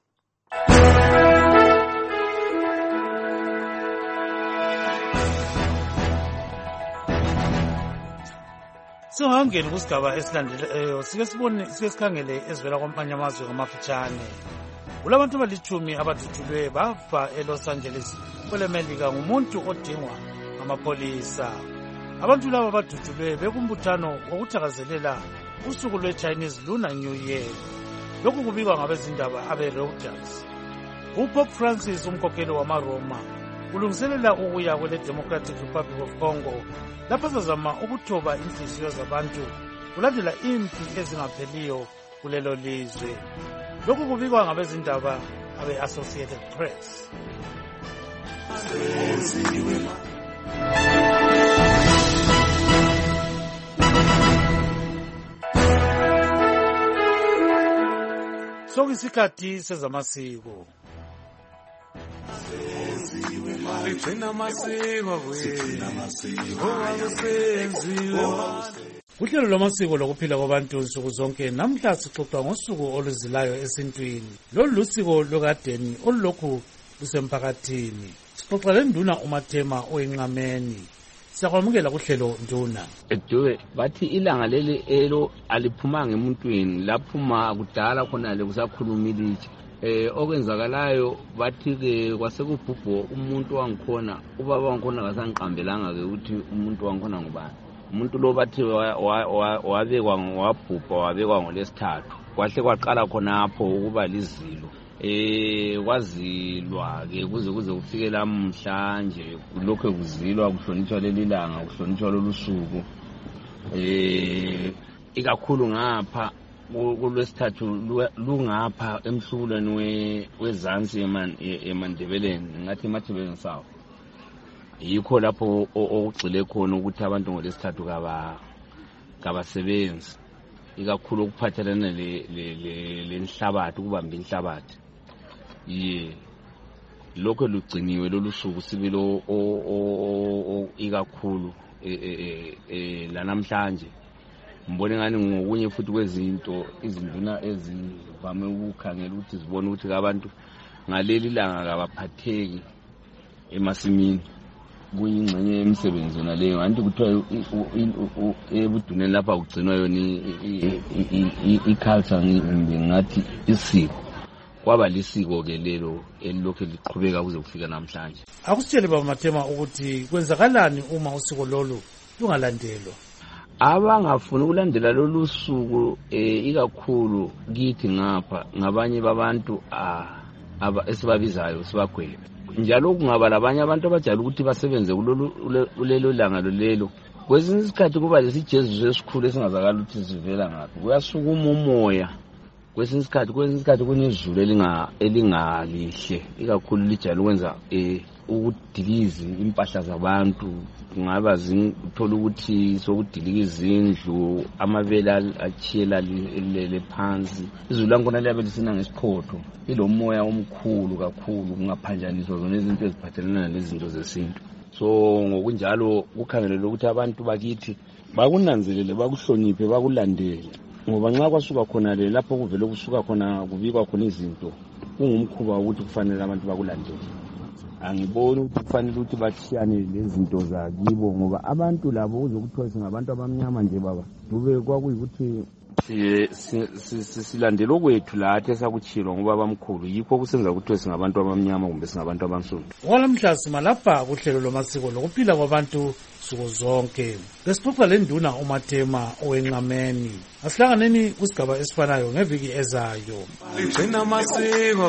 Singangeni kusigaba esilandelayo sike sikhangele ezivela kwamanye amazwe ngamafitshane. Kulabantu abalitshumi abadutshulwe bafa eLos Angeles kwelemelika ngumuntu odingwa ngamapholisa. Abantu laba badutshulwe bekumbuthano wokuthakazelela usuku lwe-Chinese Lunar New Year. Lokhu kubikwa ngabezindaba abe-Reuters. uPope Francis umkhokheli wamaRoma ulungiselela ukuya kwele-Democratic Republic of Congo lapho azazama ukuthoba inhliziyo zabantu kulandela impi ezingapheliyo kulelo lizwe. Lokhu kubikwa ngabezindaba abe-Associated Press. Sokuyisikhathi sezamasiko. Uhlelo lwamasiko lokuphila kwabantu nsuku zonke namhla sixoxa ngosuku oluzilayo esintwini. Lolu lusiko lokadeni olulokhu lusemphakathini. Sixoxa lenduna uMathema oyinqameni. Siyakwamukela kuhlelo nduna. Eduwe bathi ilanga leli elo aliphumanga emuntwini laphuma kudala khona le kusakhulumilitshe. Okwenzakalayo bathi ke kwasekubhubho umuntu wangikhona ubaba wangikhona kasangiqambelanga ke ukuthi umuntu wangikhona ngubani. Umuntu lo bathi wabekwa wabhubha wabekwa ngolesithathu. Kwahle kwaqala khona apho ukuba lizilo kwazilwa ke kuze kufike namhlanje lokho kuzilwa kuhlonitshwa leli langa kuhlonitshwa lolusuku ikakhulu ngapha kulwesithathu lungapha emhlubulweni wezansi eMandebeleni ngathi eMathebeleni sawo yikho lapho okugxile khona ukuthi abantu ngolesithathu kabasebenzi ikakhulu okuphathelana lenhlabathi ukubamba inhlabathi lokho lugciniwe lolu suku sibilo ikakhulu lanamhlanje mbone ngani ngokunye futhi kwezinto izinduna ezivame ukukhangela ukuthi zibone ukuthi abantu ngaleli langa kabaphatheki emasimini kuyingxenye yemisebenzi yona leyo anti kuthiwa ebuduneni lapha kugcinwa yona i-culture ngathi isiko kwaba lisiko ke lelo elilokhu liqhubeka kuze kufika namhlanje. Akusitshele baba Mathema ukuthi kwenzakalani uma usiko lolu lungalandelwa. Abangafuni ukulandela lolu suku ikakhulu kithi ngapha ngabanye babantu esibabizayo sibagwebe njalo kungaba labanye abantu abajala ukuthi basebenze kulelo langa lelo kwesinye isikhathi kuba lesijeziso esikhulu esingazakala ukuthi sivela ngaphi kuyasukuma umoya kwesinye isikhathi kunezulu elingalihle ikakhulu lijala ukwenza ukudiliza impahla zabantu kungaba zithola ukuthi sokudiliza izindlu amabele achiyela lele phansi izulu lankona liyabe lisina ngesiphotho ilomoya omkhulu kakhulu kungaphanjaniswa zona izinto eziphathelana nalezinto zesintu so ngokunjalo kukhangelelwe ukuthi abantu bakithi bakunanzelele bakuhloniphe bakulandele ngoba nxa kwasuka khona le lapho kuvele kusuka khona kubikwa khona izinto kungumkhuba ukuthi kufanele abantu bakulandele angiboni ukuthi kufanele ukuthi bashiyane lezinto zakibo ngoba abantu labo uzokuthiwa singabantu abamnyama nje baba dube kwakuyikuthi silandela okwethu lathi esakutshilwa ngoba bamkhulu yikho kusenza ukuthi singabantu abamnyama kumbe singabantu abansundu. Olamhla simalapha kuhlelo lomasiko lokuphila kwabantu suku zonke besixoxa lenduna uMathema owenqameni asihlanganeni kusigaba esifanayo ngeviki ezayo. Ligcina amasiko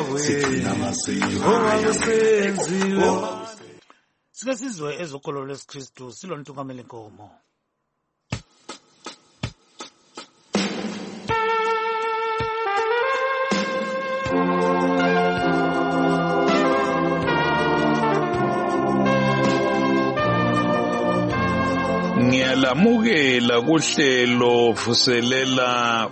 okwakusenziwe sike sizwe ezokholo lwesikristu silontungameli nkomo. Ngiyalamukela kuhlelo vuselela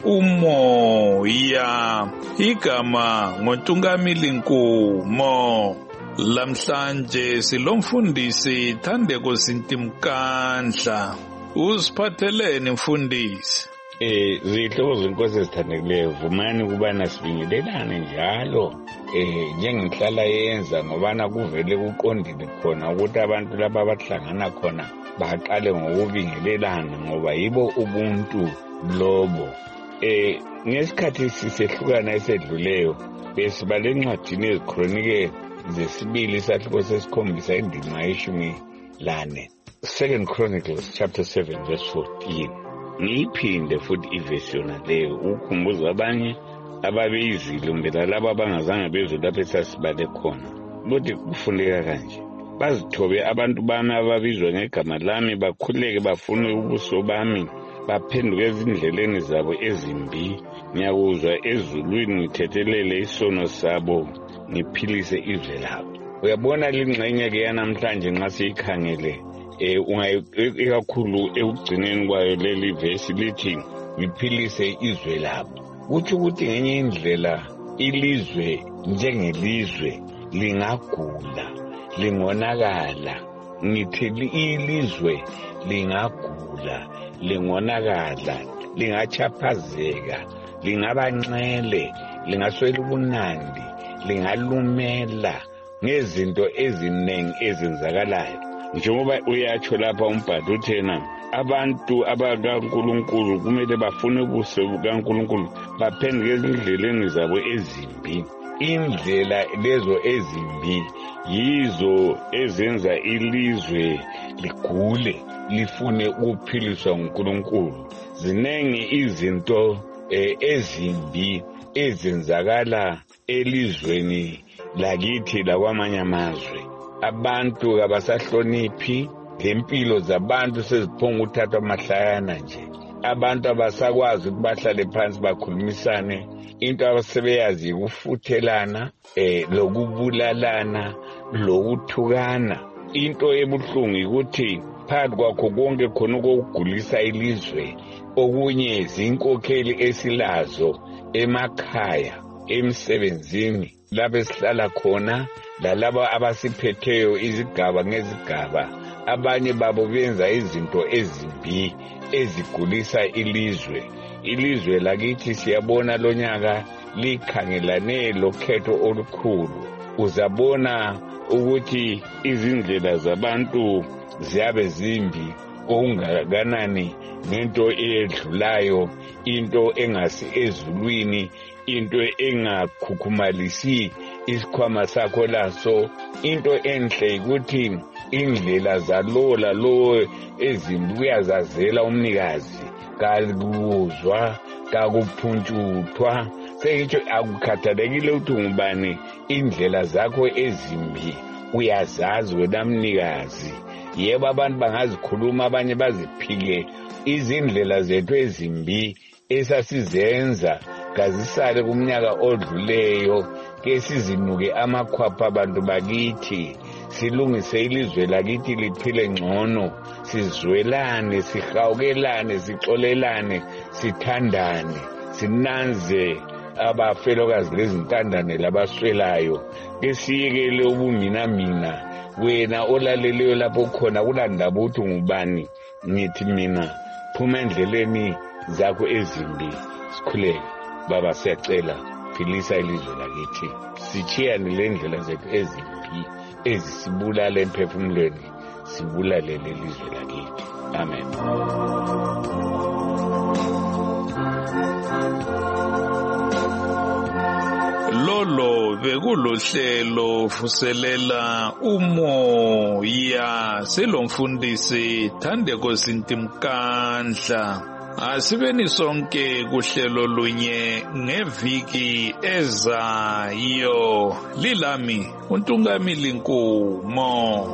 umoya igama ngontungameli Nkomo. Lamhlanje silomfundisi Thandeko Sintimkandla. Usiphatheleni mfundisi? Zihlobo zenkosi ezithandekileyo vumani ukubana sibingelelane njalo njengenhlala yenza ngobana kuvele kuqondile khona ukuthi abantu laba abahlangana khona baqale ngokubingelelana ngoba yibo ubuntu lobo. Ngesikhathi sisehlukana esedluleyo besibale encwadini ezikronike zesibili isahluko sesikhombisa indima yeshumi lane 2 Chronicles chapter 7 verse 14. Ngiphinde futhi ivesi yona leyo ukhumbuza abanye ababeyizile kumbe laba abangazange bezwe lapho esasibale khona ukuthi kufundeka kanje bazithobe abantu bami ababizwa ngegama lami bakhuleke bafune ubuso bami baphenduke ezindleleni zabo ezimbi ngiyakuzwa ezulwini ngithethelele isono sabo ngiphilise izwe labo. Uyabona lingxenye ke yanamhlanje nxa siyikhangele ikakhulu ekugcineni kwayo leli vesi lithi ngiphilise izwe labo kutsho ukuthi ngenye indlela ilizwe njengelizwe lingagula lingonakala ngithi ilizwe lingagula lingonakala lingachaphazeka lingabanxele lingaswela ubunandi lingalumela ngezinto eziningi ezenzakalayo njengoba uyatsho lapha umbhalo uthena abantu abakaNkulunkulu kumele bafune ubuso bukaNkulunkulu baphenduke ezindleleni zabo ezimbi. Indlela lezo ezimbi yizo ezenza ilizwe ligule lifune ukuphiliswa nguNkulunkulu. Zinengi izinto ezimbi ezenzakala elizweni lakithi lakwamanye amazwe. Abantu abasahloniphi, lempilo zabantu seziphonga uthathwa mahlayana nje. Abantu abasakwazi ukuthi bahlale phansi bakhulumisane, into abasebeyazi ukufuthelana, lokubulalana, lokuthukana. Into ebuhlungu ukuthi phakathi kwakho konke khona ukugulisa ilizwe, okunye zinkokheli esilazo emakhaya, emsebenzini, lapho esihlala khona, lalabo abasiphetheyo izigaba ngezigaba. Abanye babo benza izinto ezimbi ezigulisa ilizwe. Ilizwe lakithi siyabona lonyaka likhangelane lokhetho olukhulu. Uzabona ukuthi izindlela zabantu ziyabe zimbi okungakanani, nento edlulayo, into engasi ezulwini, into engakhukhumalisi isikhwama sakho laso. Into enhle ukuthi indlela zalola lo ezimbi uyazazela umnikazi, kakuzwa, kakuphuntshwa. Sengitsho akukhathalekile ukuthi ngubani, indlela zakho ezimbi uyazazi wena mnikazi. Yebo abantu bangazikhuluma, abanye baziphike. Izindlela zethu ezimbi esasizenza kazisale kumnyaka odluleyo, ke sizinuke amakhwapha abantu bakithi, silungise ilizwe lakithi liphile ngcono, sizwelane, sihawukelane, sixolelane, sithandane, sinanze abafelokazi lezintandane labaswelayo. Ke siyekele ubumina. Wena olaleleyo lapho khona kulandaba ukuthi ngubani, ngithi mina phuma endleleni zakho ezimbi, sikhuleke. Baba siyacela, philisa ilizwe lakithi, sichiyane le ndlela zethu ezimbi ezisibulala emphefumulweni, sibulale lelizwe lakithi. Amen. Lolo bekulohlelo vuselela umoya selomfundisi Thandeko Sintimkandla. Asibeni sonke kuhlelo lunye ngeviki ezayo. Lilami uNtungamili Nkumo.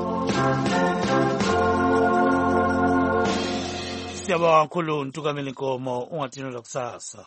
Siyabonga kakhulu uNtungamili Nkumo, ungathinula kusasa.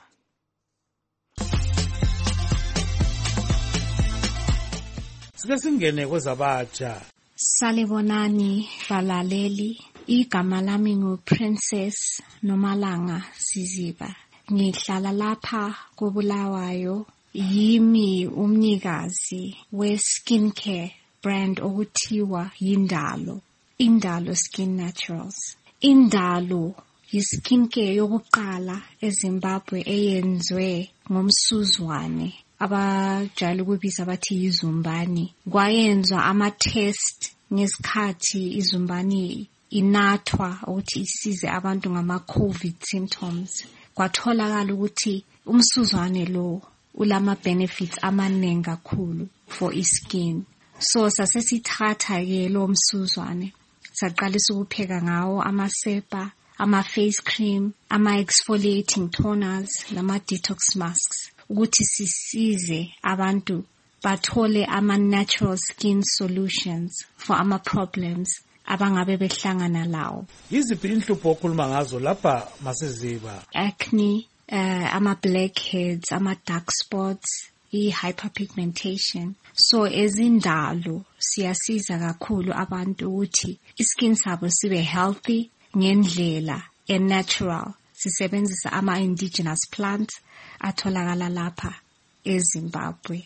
Sike singene kwezabatsha. Salibonani balaleli, igama lami nguPrincess Nomalanga Siziba. Ngihlala lapha koBulawayo, yimi umnikazi we-skincare brand okuthiwa Indalo. Indalo Skin Naturals. Indalo yi-skincare yokuqala eZimbabwe eyenzwe ngomsuzwane, abajayele ukubiza bathi izumbani. Kwayenzwa ama-test ngesikhathi izumbani inathwa ukuthi isize abantu ngama-COVID symptoms. Kwatholakala ukuthi umsuzwane lo ulama benefits amaningi kakhulu for iskin. So sasesithatha ke lo msuzwane, saqalisa ukupheka ngawo amasepa, ama-face cream, ama-exfoliating toners, nama-detox masks, ukuthi sisize abantu bathole ama-natural skin solutions for ama-problems abangabe behlangana lawo. Yiziphi inhlupho okhuluma ngazo lapha Masiziba? Acne, ama-blackheads, ama-dark spots, i-hyperpigmentation. So ezindalo siyasiza kakhulu abantu ukuthi iskin sabo sibe healthy ngendlela natural. Sisebenzisa ama-indigenous plants atholakala lapha eZimbabwe.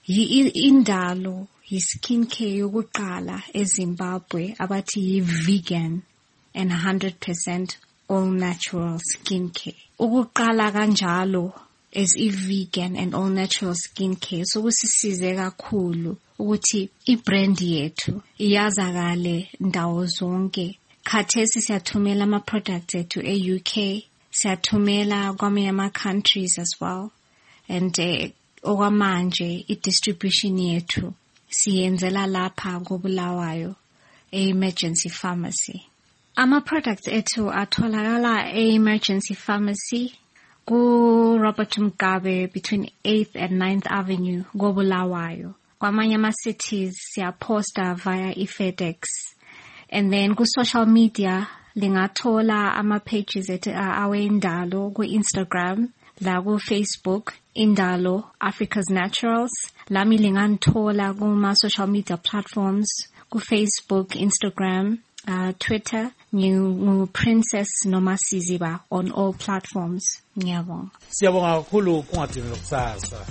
Indalo yi-skincare yokuqala eZimbabwe abathi yi-vegan and 100% all-natural skincare. Ukuqala kanjalo as i-vegan and all-natural skincare sokusisize kakhulu ukuthi i-brand yethu iyazakale ndawo zonke. Khathesi siyathumela ama-products ethu e-UK, siyathumela kwamanye ama-countries as well, and okwamanje i-distribution yethu siyenzela lapha koBulawayo e-emergency pharmacy. Ama-products ethu atholakala e-emergency pharmacy ku-Robert Mugabe between 8th and 9th Avenue koBulawayo. Kwamanye ama-cities siyaposta via iFedEx. And then ku-social media lingathola ama-pages awendalo ku-Instagram, la ku-Facebook, Indalo Africa's Naturals. Lami linganthola kuma-social media platforms, ku-Facebook, Instagram, Twitter, Princess Noma Siziba on all platforms. Ngiyabonga. Siyabonga kakhulu kungadini lokusasa.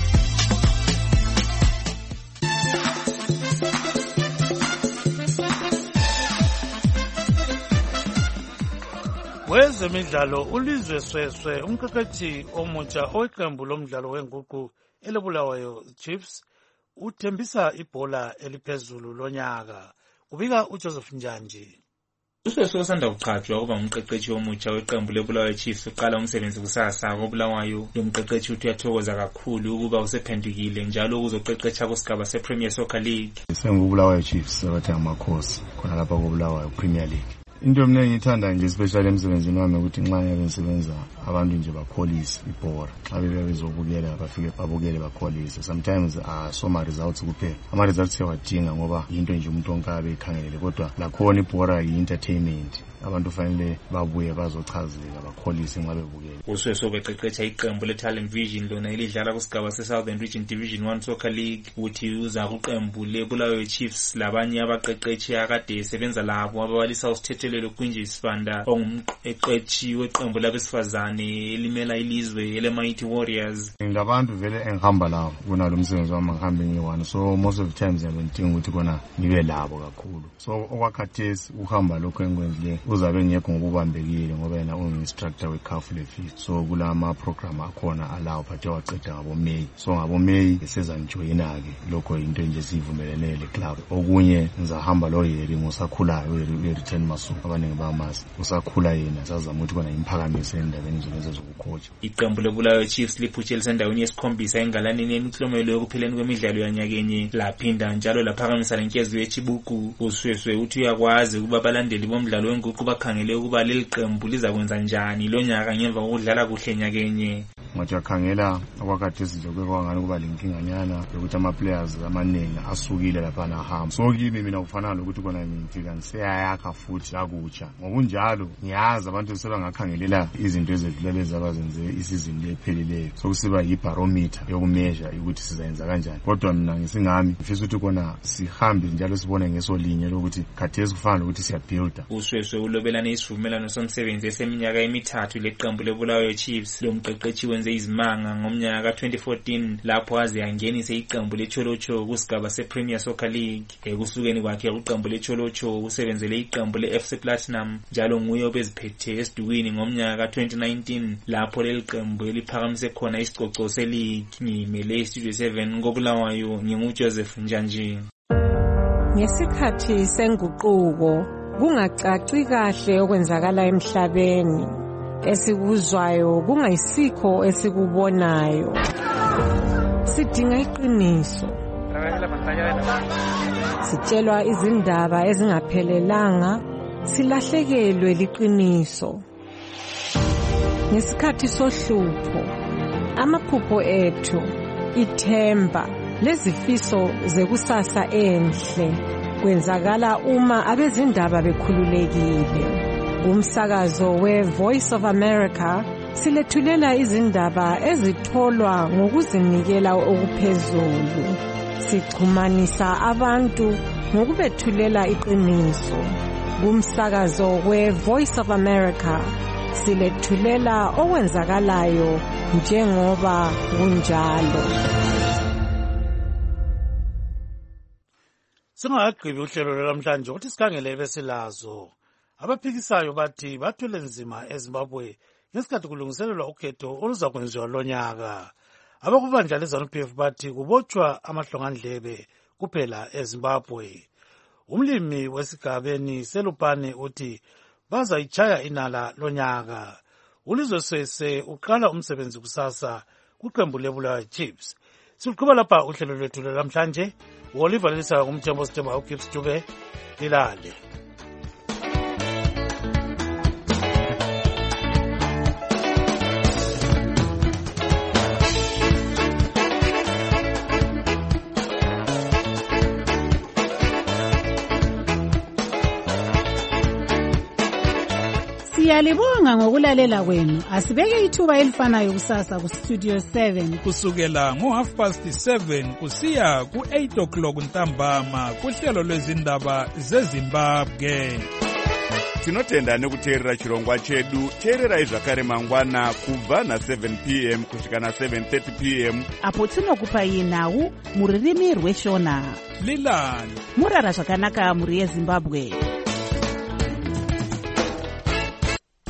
Wezemidlalo uLizwe Sweswe umqeqeshi omutsha oweqembu lomdlalo wenguqu elebulawayo Chiefs uthembisa ibhola eliphezulu lonyaka. Kubika uJoseph Njanji. Usweswe usanda kuqhatshwa ukuba umqeqeshi omutsha weqembu lebulawayo Chiefs uqala umsebenzi kusasa koBulawayo. Lo mqeqeshi uthi uyathokoza kakhulu ukuba usephendukile njalo ukuzoqeqesha kusigaba sePremier Soccer League. Sengubulawayo Chiefs abathe amakhosi khona lapha koBulawayo Premier League. Into emnengi ngithanda nje especially emsebenzini wami ukuthi nxa yabe ngisebenza abantu nje bakholisa ibhola. Xa bezobukela bafike babukele bakholisa. Sometimes soma results kuphela. Ama results yawadinga ngoba into nje umuntu onke abe ekhangelele kodwa lakhona ibhola yi-entertainment. Abantu fanele babuye bazochazeka bakholise nxa bebukele. Usweswe beqeqesha iqembu leTalent Vision lona elidlala kusigaba seSouthern Region Division 1 Soccer League. Uthi uza kuqembu lebulawayo Chiefs labanye abaqeqeshi akade sebenza labo ababalisa usithethelelo kwinje isibanda ongumqeqeshi weqembu labesifazane elimela ilizwe eleMighty Warriors. Ngabantu vele engihamba lawo kunalo umsebenzi wami ngihambe ngiyi-1 so most of the times ngiyadinga ukuthi kona ngibe labo kakhulu. So okwakhathesi uhamba lokho engikwenzileyo uzabe ngekho ngokubambekile ngoba yena ungu-instructor we-CAF le-FIFA. So kulama program akhona alawo phathe waqeda ngabo May. So ngabo May sezangijoyina-ke lokho into nje sivumelene le-club. Okunye ngizahamba lo Yeri ngosakhulayo we-Return Masuku abaningi bamazi. Usakhula yena sazama ukuthi kona imphakamise endabeni zolenze zokukhotsha. Iqembu lebulawayo Chiefs liphuthelisa endaweni yesikhombisa engalanini emiklomelo yokupheleni kwemidlalo yanyakenye laphinda njalo laphakamisa lenkezo yechibuku. Usweswe uthi uyakwazi ukuba abalandeli bomdlalo wenguqu bakhangele ukuba leli qembu lizakwenza njani lo nyaka ngemva kokudlala kuhle nyakenye. Ngajakhangela okwakhathesi nje kwangani kuba lenkinganyana yokuthi ama-players amaningi asukile lapha nahamba. So kimi mina kufanana lokuthi kona ngifika ngiseyayakha futhi kakutsha. Ngokunjalo ngiyazi abantu sebangakhangelela izinto ezedlula lezi abazenze isizini lephelileyo. So kusiba yi-barometer yokumeasure ukuthi sizayenza kanjani. Kodwa mina ngisingami ngifisa ukuthi kona sihambe njalo sibone ngesolinye lokuthi khathesi kufanele ukuthi siyabuilda. Usweswe ulobelane isivumelano somsebenzi eseminyaka emithathu leqembu lebulawayo Chiefs. Lo mqeqeshi wenze izimanga ngomnyaka ka-2014 lapho aze angenise iqembu leCholocho kusigaba sePremier Soccer League. Ekusukeni kwakhe kuqembu leCholocho usebenzele iqembu leFC Platinum njalo nguye obeziphethe esidukwini ngomnyaka ka-2019 lapho leli qembu eliphakamise khona isicoco seleague. Ngimele iStudio 7 koBulawayo nginguJoseph Njanji. Ngesikhathi senguquko kungacaci kahle okwenzakala emhlabeni. Esikuzwayo kungayisikho esikubonayo. Sidinga iqiniso. Sitshelwa izindaba ezingaphelelanga, silahlekelwe liqiniso. Ngesikhathi sohlupho, amaphupho ethu, ithemba, lezifiso zekusasa enhle kwenzakala uma abezindaba bekhululekile. Umsakazo we-Voice of America silethulela izindaba ezitholwa ngokuzinikela okuphezulu. Sichumanisa abantu ngokubethulela iqiniso. Kumsakazo we-Voice of America silethulela okwenzakalayo njengoba kunjalo. Singakagqibi uhlelo lwamhlanje ukuthi sikhangele besilazo. Abaphikisayo bathi bathwele nzima eZimbabwe ngesikhathi kulungiselelwa ukhetho oluzakwenziwa lonyaka. Abakubandla leZANU-PF bathi kubotshwa amahlongandlebe kuphela eZimbabwe. Umlimi wesigabeni seLupane uthi bazayitshaya inala lonyaka. uLizwe Sweswe uqala umsebenzi kusasa kuqembu lebulawayo Chiefs. Siluqhuba lapha uhlelo lwethu lwamhlanje. Oliver Lisa ngumthembo Sithemba uGibbs Dube lilale. Siyalibonga ngokulalela kwenu. Asibeke ithuba elifanayo kusasa ku Studio 7 kusukela ngo7:30 kusiya ku8 ntambama kuhlelo lwezindaba zeZimbabwe. Tinotenda nekuteerera chirongwa chedu. Teererai zvakare mangwana kubva na7 p.m. kusvika na7:30 p.m. apo tinokupai nhau mururimi rweshona. Lilani murara zvakanaka muri yeZimbabwe.